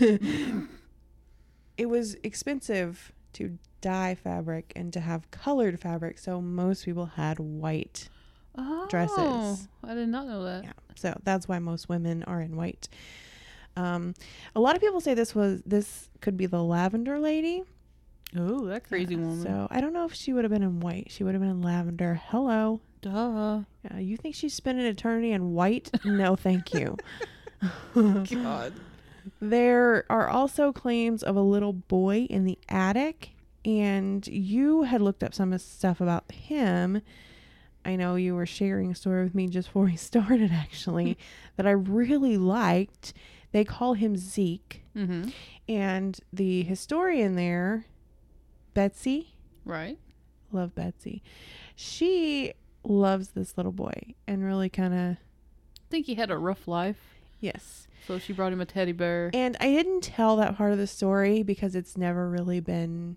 it was expensive to dye fabric and to have colored fabric, so most people had white Oh, dresses. I did not know that. Yeah, so that's why most women are in white. Um, a lot of people say this was this could be the Lavender Lady. Oh, that crazy Yeah, woman. So I don't know if she would have been in white. She would have been in lavender. Hello. Duh. Uh, you think she's spent an eternity in white? No, thank you. God. There are also claims of a little boy in the attic, and you had looked up some of the stuff about him. I know you were sharing a story with me just before we started, actually, that I really liked. They call him Zeke, Mm-hmm. and the historian there, Betsy, Right. love Betsy, she loves this little boy and really kind of, I think he had a rough life, yes. so she brought him a teddy bear. And I didn't tell that part of the story because it's never really been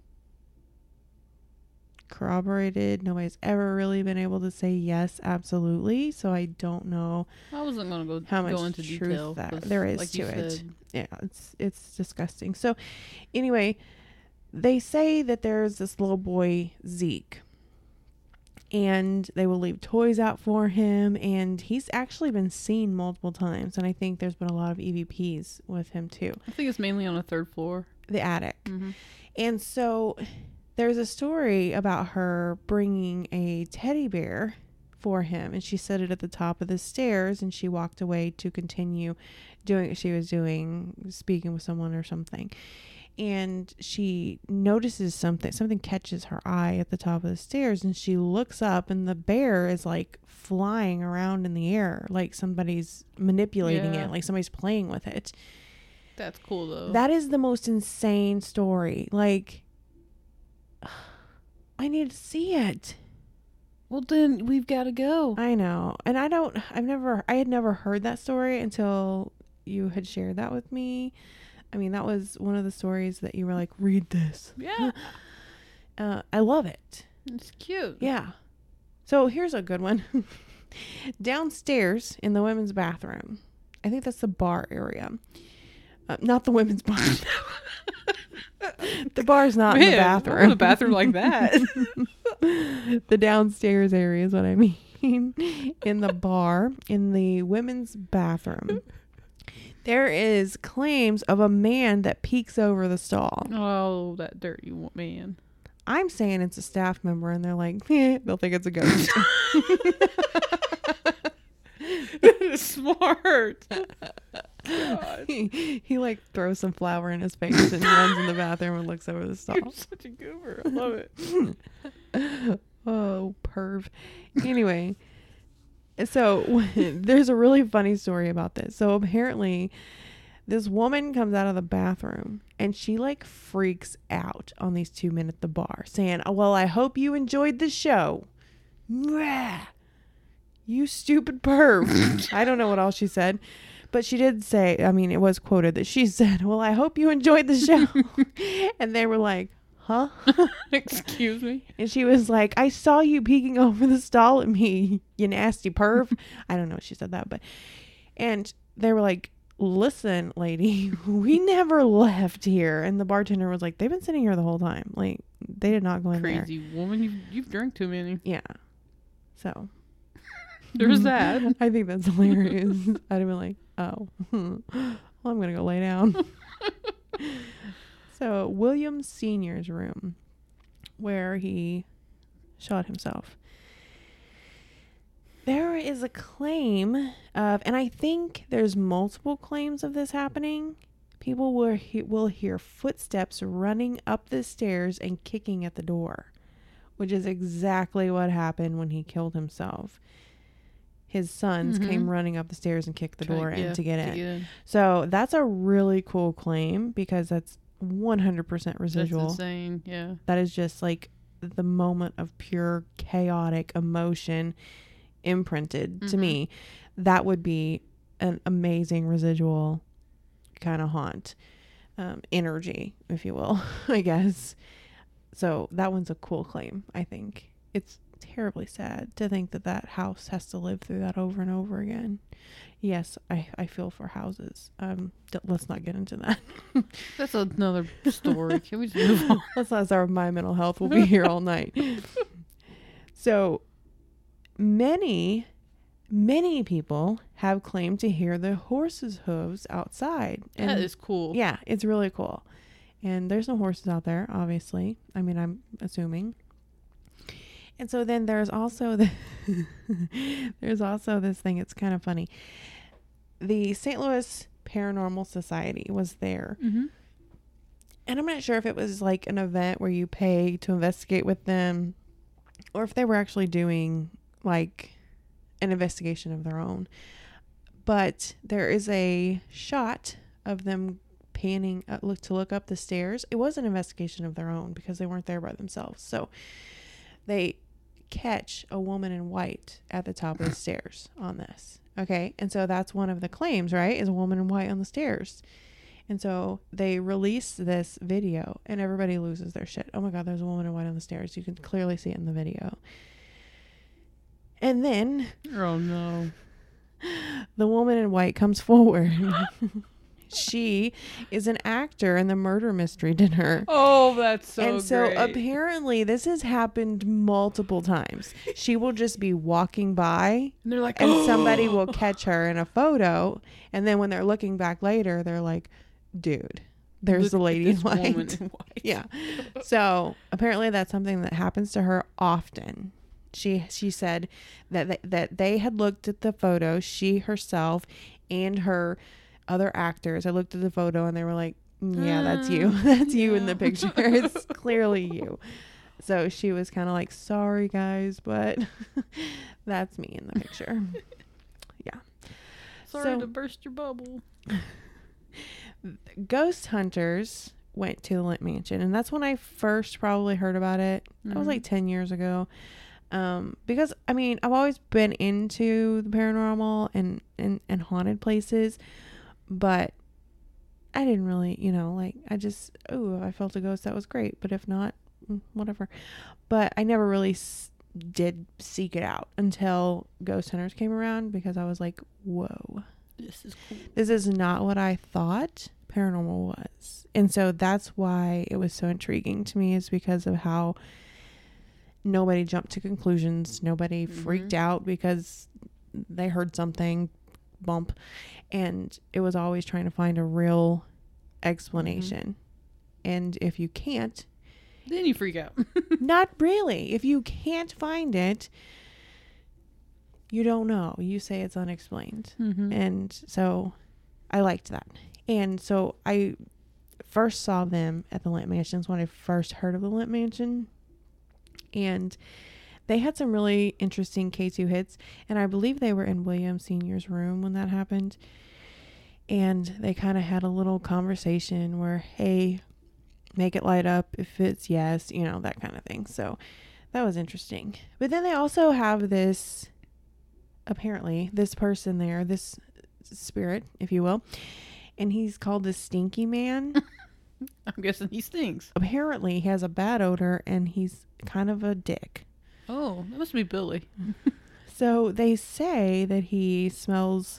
corroborated. Nobody's ever really been able to say yes, absolutely. So I don't know I wasn't going to go how much go into truth detail. that 'cause there is like to you it. said, Yeah, it's it's disgusting. So anyway, they say that there's this little boy, Zeke, and they will leave toys out for him, and he's actually been seen multiple times, and I think there's been a lot of E V Ps with him too. I think it's mainly on the third floor. The attic. Mm-hmm. And so there's a story about her bringing a teddy bear for him, and she set it at the top of the stairs, and she walked away to continue doing what she was doing, speaking with someone or something. And she notices something, something catches her eye at the top of the stairs, and she looks up, and the bear is like flying around in the air, like somebody's manipulating Yeah. it, like somebody's playing with it. That's cool though. That is the most insane story. Like, I need to see it. well, then we've got to go. I know. And I don't, I've never, I had never heard that story until you had shared that with me. I mean, that was one of the stories that you were like, read this. Yeah, Uh, I love it. it's cute. Yeah. So here's a good one. Downstairs in the women's bathroom, I think that's the bar area. Uh, not the women's bar. The bar's not in the Man, bathroom. I want a bathroom like that. The downstairs area is what I mean. In the bar, in the women's bathroom, there is claims of a man that peeks over the stall. Oh, that dirty wo- man. I'm saying it's a staff member, and they're like, eh, they'll think it's a ghost. Smart. God. he, he like throws some flour in his face and runs in the bathroom and looks over the stall. You're such a goober. I love it. Oh, perv. Anyway, so there's a really funny story about this. So apparently this woman comes out of the bathroom and she like freaks out on these two men at the bar saying, oh, well, I hope you enjoyed the show. Mwah. You stupid perv. I don't know what else she said, but she did say, I mean, it was quoted that she said, well, I hope you enjoyed the show. And they were like, huh? Excuse me. And she was like, I saw you peeking over the stall at me, you nasty perv. I don't know if she said that, but, and they were like, listen, lady, we never left here. And the bartender was like, they've been sitting here the whole time. Like, they did not go in there. Crazy woman. You've, you've drank too many. Yeah. So There's that. I think that's hilarious. I'd have been like, oh, well, I'm going to go lay down. So William Senior's room, where he shot himself. There is a claim of, and I think there's multiple claims of this happening. People will, he, will hear footsteps running up the stairs and kicking at the door, which is exactly what happened when he killed himself. His sons Mhm. came running up the stairs and kicked the Try- door in yeah, to get in. get in. So that's a really cool claim because that's one hundred percent residual. That's insane. Yeah. That is just like the moment of pure chaotic emotion imprinted to Mhm. me. That would be an amazing residual kind of haunt um, energy, if you will, I guess. So that one's a cool claim, I think. It's terribly sad to think that that house has to live through that over and over again. Yes, I, I feel for houses. Um, d- let's not get into that. That's another story. Can we just move on? Let's not start with my mental health. We'll be here all night. So many, many people have claimed to hear the horses' hooves outside. And That is cool. yeah, it's really cool. And there's no horses out there, obviously. I mean, I'm assuming. And so then there's also the there's also this thing. It's kind of funny. The Saint Louis Paranormal Society was there. Mm-hmm. And I'm not sure if it was like an event where you pay to investigate with them or if they were actually doing like an investigation of their own. But there is a shot of them panning uh, look to look up the stairs. It was an investigation of their own because they weren't there by themselves. So they catch a woman in white at the top of the stairs on this. Okay. And so that's one of the claims, right? Is a woman in white on the stairs. And so they release this video and everybody loses their shit. Oh my God, there's a woman in white on the stairs. You can clearly see it in the video. And then Oh no. the woman in white comes forward. She is an actor in the Murder Mystery Dinner. Oh, that's so and so great. apparently this has happened multiple times. She will just be walking by And they're like, and oh. somebody will catch her in a photo. And then when they're looking back later, they're like, dude, there's Look the at lady in this white. woman in white. Yeah. So apparently that's something that happens to her often. She she said that they, that they had looked at the photo, she herself and her other actors. I looked at the photo and they were like, yeah, that's you. That's you in the picture. It's clearly you. So she was kind of like, sorry guys, but that's me in the picture. Yeah. Sorry So- to burst your bubble. Ghost hunters went to the Lit Mansion, and that's when I first probably heard about it. That was Mhm. like ten years ago. Um, because I mean, I've always been into the paranormal and, and, and haunted places, but I didn't really, you know, like I just, oh, I felt a ghost. That was great. But if not, mm, whatever. But I never really s- did seek it out until Ghost Hunters came around because I was like, whoa, This is cool. this is not what I thought paranormal was. And so that's why it was so intriguing to me, is because of how nobody jumped to conclusions. Nobody Mhm. freaked out because they heard something bump. And it was always trying to find a real explanation. And if you can't, Then you freak out. not really. If you can't find it, you don't know. You say it's unexplained. Mm-hmm. And so I liked that. And so I first saw them at the Lit Mansions when I first heard of the Lit Mansion. And they had some really interesting K two hits. And I believe they were in William Senior's room when that happened. And they kind of had a little conversation where, hey, make it light up if it's yes, you know, that kind of thing. So that was interesting. But then they also have this, apparently, this person there, this spirit, if you will. And he's called the Stinky Man. I'm guessing he stinks. Apparently, he has a bad odor and he's kind of a dick. Oh, that must be Billy. So they say that he smells,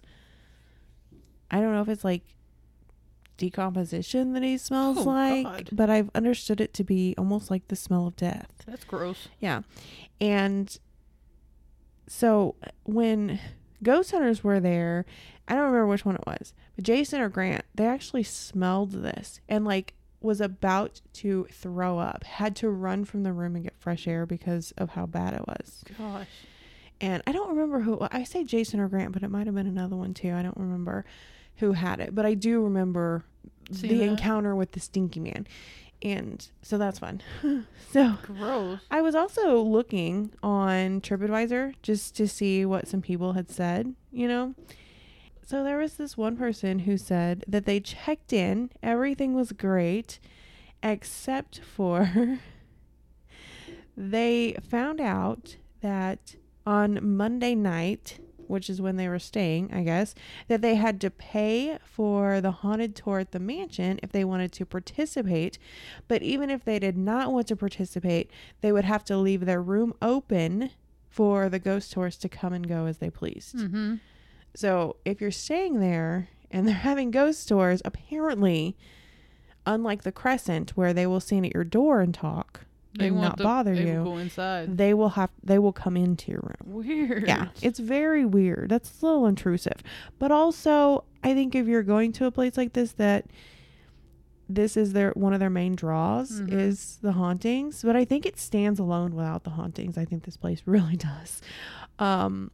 I don't know if it's like decomposition that he smells Oh, like, God. but I've understood it to be almost like the smell of death. That's gross. Yeah. And so when Ghost Hunters were there, I don't remember which one it was, but Jason or Grant, they actually smelled this and like was about to throw up, had to run from the room and get fresh air because of how bad it was. Gosh. And I don't remember who, I say Jason or Grant, but it might have been another one too. I don't remember who had it, but I do remember Seeing the that? encounter with the Stinky Man. And so that's fun. So Gross. I was also looking on TripAdvisor just to see what some people had said, you know. So there was this one person who said that they checked in, everything was great, except for they found out that on Monday night which is when they were staying, I guess, that they had to pay for the haunted tour at the mansion if they wanted to participate. But even if they did not want to participate, they would have to leave their room open for the ghost tours to come and go as they pleased. Mm-hmm. So if you're staying there and they're having ghost tours, apparently, unlike the Crescent where they will stand at your door and talk They and want not the- bother they you, will go inside. they will have they will come into your room. Weird. Yeah, it's very weird. That's a little intrusive. But also, I think if you're going to a place like this, that this is their one of their main draws Mhm. is the hauntings. But I think it stands alone without the hauntings. I think this place really does. Um,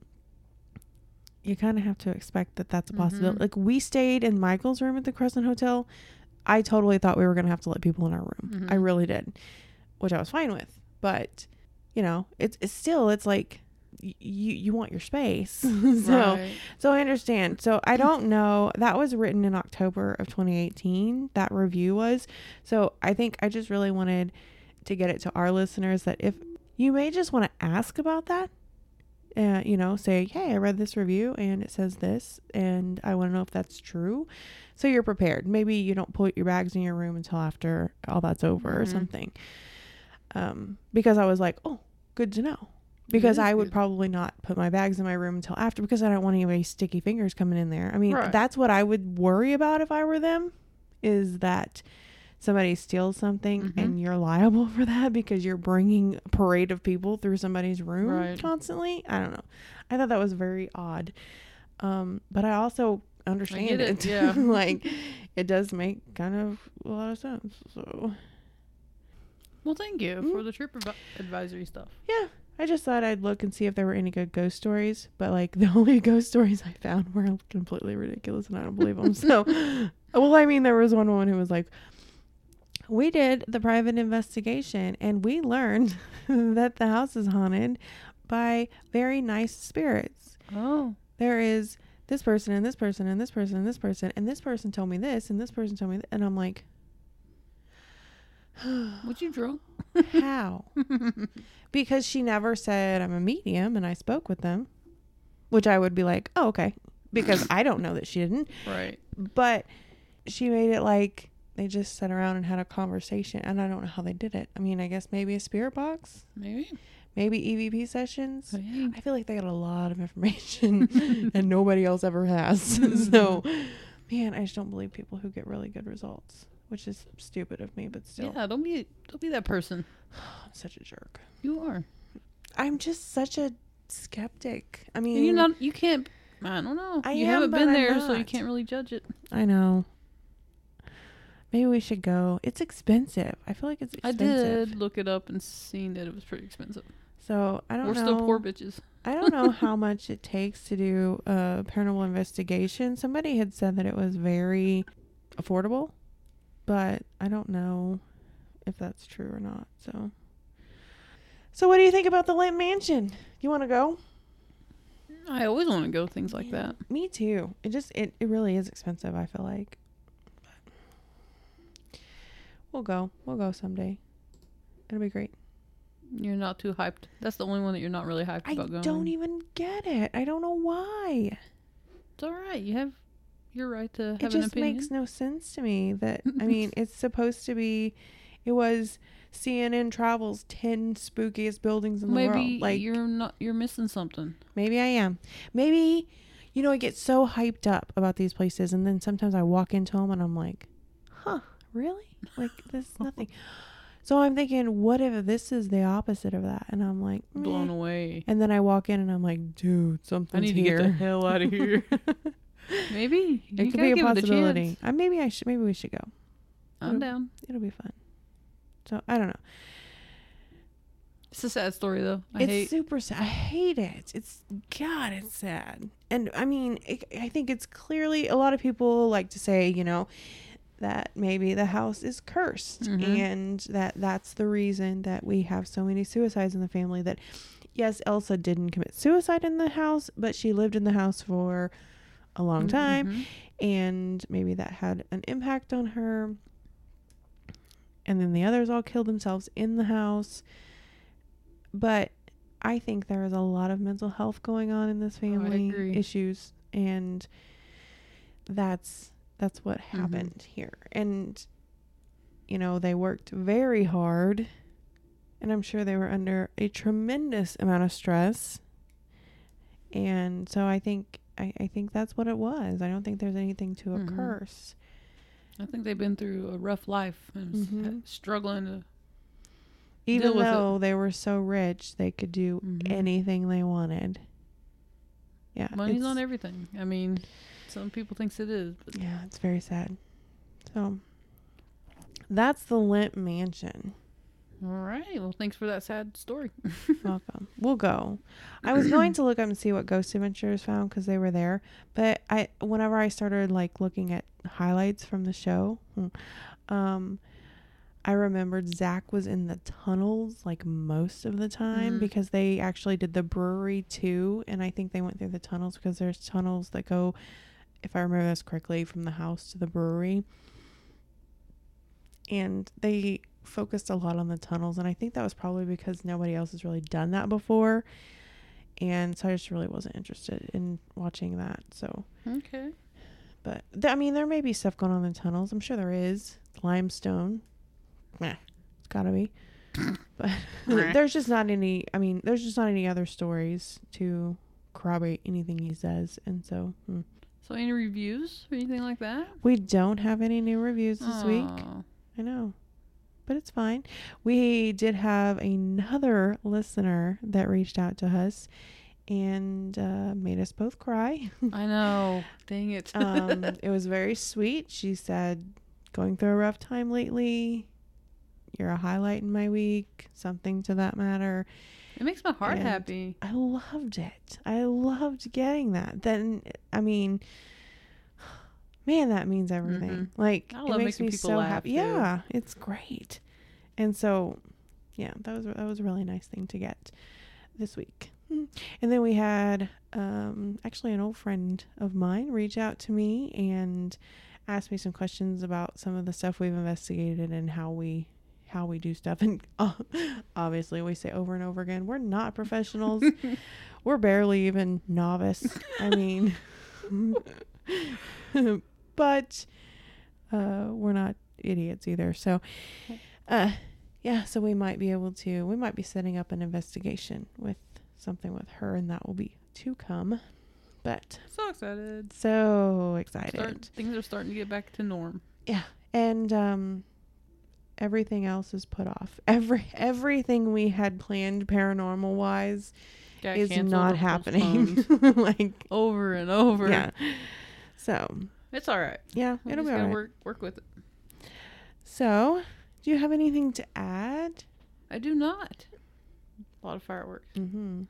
you kind of have to expect that that's a possibility. Mhm. Like, we stayed in Michael's room at the Crescent Hotel. I totally thought we were going to have to let people in our room. Mhm. I really did, which I was fine with. But, you know, it's, it's still, it's like, y- you you want your space. so Right. so I understand. So I don't know. That was written in October of twenty eighteen. That review was. So I think I just really wanted to get it to our listeners that if you may just want to ask about that, uh, you know, say, hey, I read this review and it says this, and I want to know if that's true. So you're prepared. Maybe you don't put your bags in your room until after all that's over or Mhm. something. Um, because I was like, oh, good to know. Because is I would good. probably not put my bags in my room until after, because I don't want any sticky fingers coming in there. I mean, Right. that's what I would worry about if I were them, is that somebody steals something Mhm. and you're liable for that because you're bringing a parade of people through somebody's room Right. constantly. I don't know. I thought that was very odd. Um, but I also understand get it. it, yeah. Like, it does make kind of a lot of sense. So, Well, thank you Mhm. for the trip advi- advisory stuff. yeah. I just thought I'd look and see if there were any good ghost stories, but like the only ghost stories I found were completely ridiculous and I don't believe them. So, well, I mean, there was one woman who was like, we did the private investigation and we learned that the house is haunted by very nice spirits. Oh. There is this person and this person and this person and this person and this person told me this and this person told me that. And I'm like, Would you drunk? how? Because she never said I'm a medium and I spoke with them, which I would be like, oh, okay. Because I don't know that she didn't. Right. But she made it like they just sat around and had a conversation. And I don't know how they did it. I mean, I guess maybe a spirit box, Maybe. maybe E V P sessions. Hey. I feel like they got a lot of information and nobody else ever has. So, man, I just don't believe people who get really good results, which is stupid of me, but still. Yeah. Don't be. Don't be that person. I'm such a jerk. You are. I'm just such a skeptic. I mean, And you're not. You can't. I don't know. I you am, haven't but been I'm there, so you not. can't really judge it. I know. Maybe we should go. It's expensive. I feel like it's I expensive. did look it up and seen that it was pretty expensive. So I don't We're know. still poor bitches. I don't know how much it takes to do a paranormal investigation. Somebody had said that it was very affordable, but I don't know if that's true or not. So, so what do you think about the Lamp Mansion? You want to go? I always want to go things like Yeah, that. Me too. It just it, it really is expensive, I feel like. But we'll go. We'll go someday. It'll be great. You're not too hyped. That's the only one that you're not really hyped I about going. don't even get it. I don't know why. It's all right. You have your right to have It an just opinion. makes no sense to me that I mean, it's supposed to be it was C N N Travel's ten spookiest buildings in the Maybe world. Like you're not. You're missing something. maybe I am. Maybe you know, I get so hyped up about these places and then sometimes I walk into them and I'm like, "Huh, really? Like there's nothing." So I'm thinking, what if this is the opposite of that? And I'm like, meh. Blown away. And then I walk in and I'm like, dude, something's I need to here. get the hell out of here. Maybe It you could gotta be a give it possibility. chance. Uh, maybe I should. Maybe we should go. I'm down. It'll be fun. So I don't know. It's a sad story though. I it's hate. super sad. I hate it. It's God. It's sad. And I mean, it, I think it's clearly a lot of people like to say, you know, that maybe the house is cursed, Mhm. and that that's the reason that we have so many suicides in the family. That yes, Elsa didn't commit suicide in the house, but she lived in the house for a long time. Mhm. And maybe that had an impact on her. And then the others all killed themselves in the house. But I think there is a lot of mental health going on in this family, agree. issues, and that's that's what Mm-hmm. happened here. And you know, they worked very hard, and I'm sure they were under a tremendous amount of stress. And so I think I, I think that's what it was. I don't think there's anything to a Mhm. curse. I think they've been through a rough life and s- Mhm. struggling to. Even Deal with it. though they were so rich, they could do Mhm. anything they wanted. Yeah. Money's it's- on everything. I mean, some people thinks it is, but Yeah, it's very sad. So that's the Limp Mansion. all right. Well, thanks for that sad story. Welcome. We'll go. I was going to look up and see what Ghost Adventures found because they were there, but I whenever I started like looking at highlights from the show, hmm, um, I remembered Zach was in the tunnels like most of the time Mhm. because they actually did the brewery too, and I think they went through the tunnels because there's tunnels that go, if I remember this correctly, from the house to the brewery. And they focused a lot on the tunnels, and I think that was probably because nobody else has really done that before, and so I just really wasn't interested in watching that. So, Okay. but th- I mean, there may be stuff going on in the tunnels. I'm sure there is. Limestone, meh, it's gotta be. But there's just not any. I mean, there's just not any other stories to corroborate anything he says, and so hmm. So, any reviews or anything like that? we don't have any new reviews this week. Aw. I know, but it's fine. We did have another listener that reached out to us and uh, made us both cry. I know. Dang it. Um, it was very sweet. She said, going through a rough time lately. You're a highlight in my week, something to that matter. It makes my heart and happy. I loved it. I loved getting that. Then, I mean, man, that means everything. Mhm. Like, I it love makes making me people so laugh, happy. too. Yeah, it's great. And so, yeah, that was that was a really nice thing to get this week. Hmm. And then we had um, actually an old friend of mine reach out to me and ask me some questions about some of the stuff we've investigated and how we how we do stuff. And uh, obviously, we say over and over again, we're not professionals. We're barely even novice. I mean, but uh, we're not idiots either. So, uh, yeah, so we might be able to, we might be setting up an investigation with something with her, and that will be to come. But So excited. so excited. Start, things are starting to get back to norm. Yeah. And um everything else is put off. Every everything we had planned paranormal wise Got is canceled not or happening. postponed Like, over and over. yeah. So, It's all right. yeah, We it'll just be gotta all right. work work with it. So, do you have anything to add? I do not. A lot of fireworks. Mm-hmm.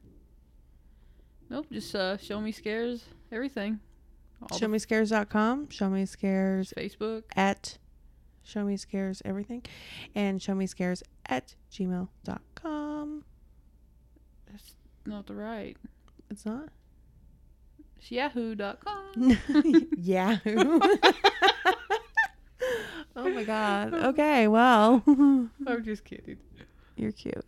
Nope. Just uh, show me scares. Everything. All show me scares dot com, show me scares the Facebook. at show me scares everything, and show me scares at gmail dot com. That's not the right. It's not? It's yahoo dot com. Yahoo. Oh my god. Okay, well. I'm just kidding. You're cute.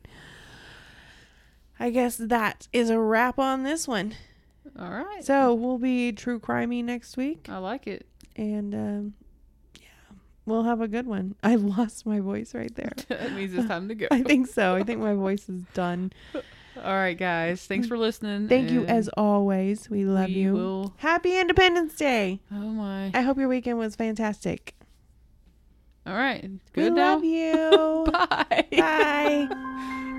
I guess that is a wrap on this one. All right. So we'll be true crimey next week, I like it. and um, yeah, we'll have a good one. I lost my voice right there. That means it's time to go. I think so. I think my voice is done. All right, guys. Thanks for listening. Thank you and as always. We love we you. will- Happy Independence Day. Oh my. I hope your weekend was fantastic. All right. We Good now. love you. Bye. Bye.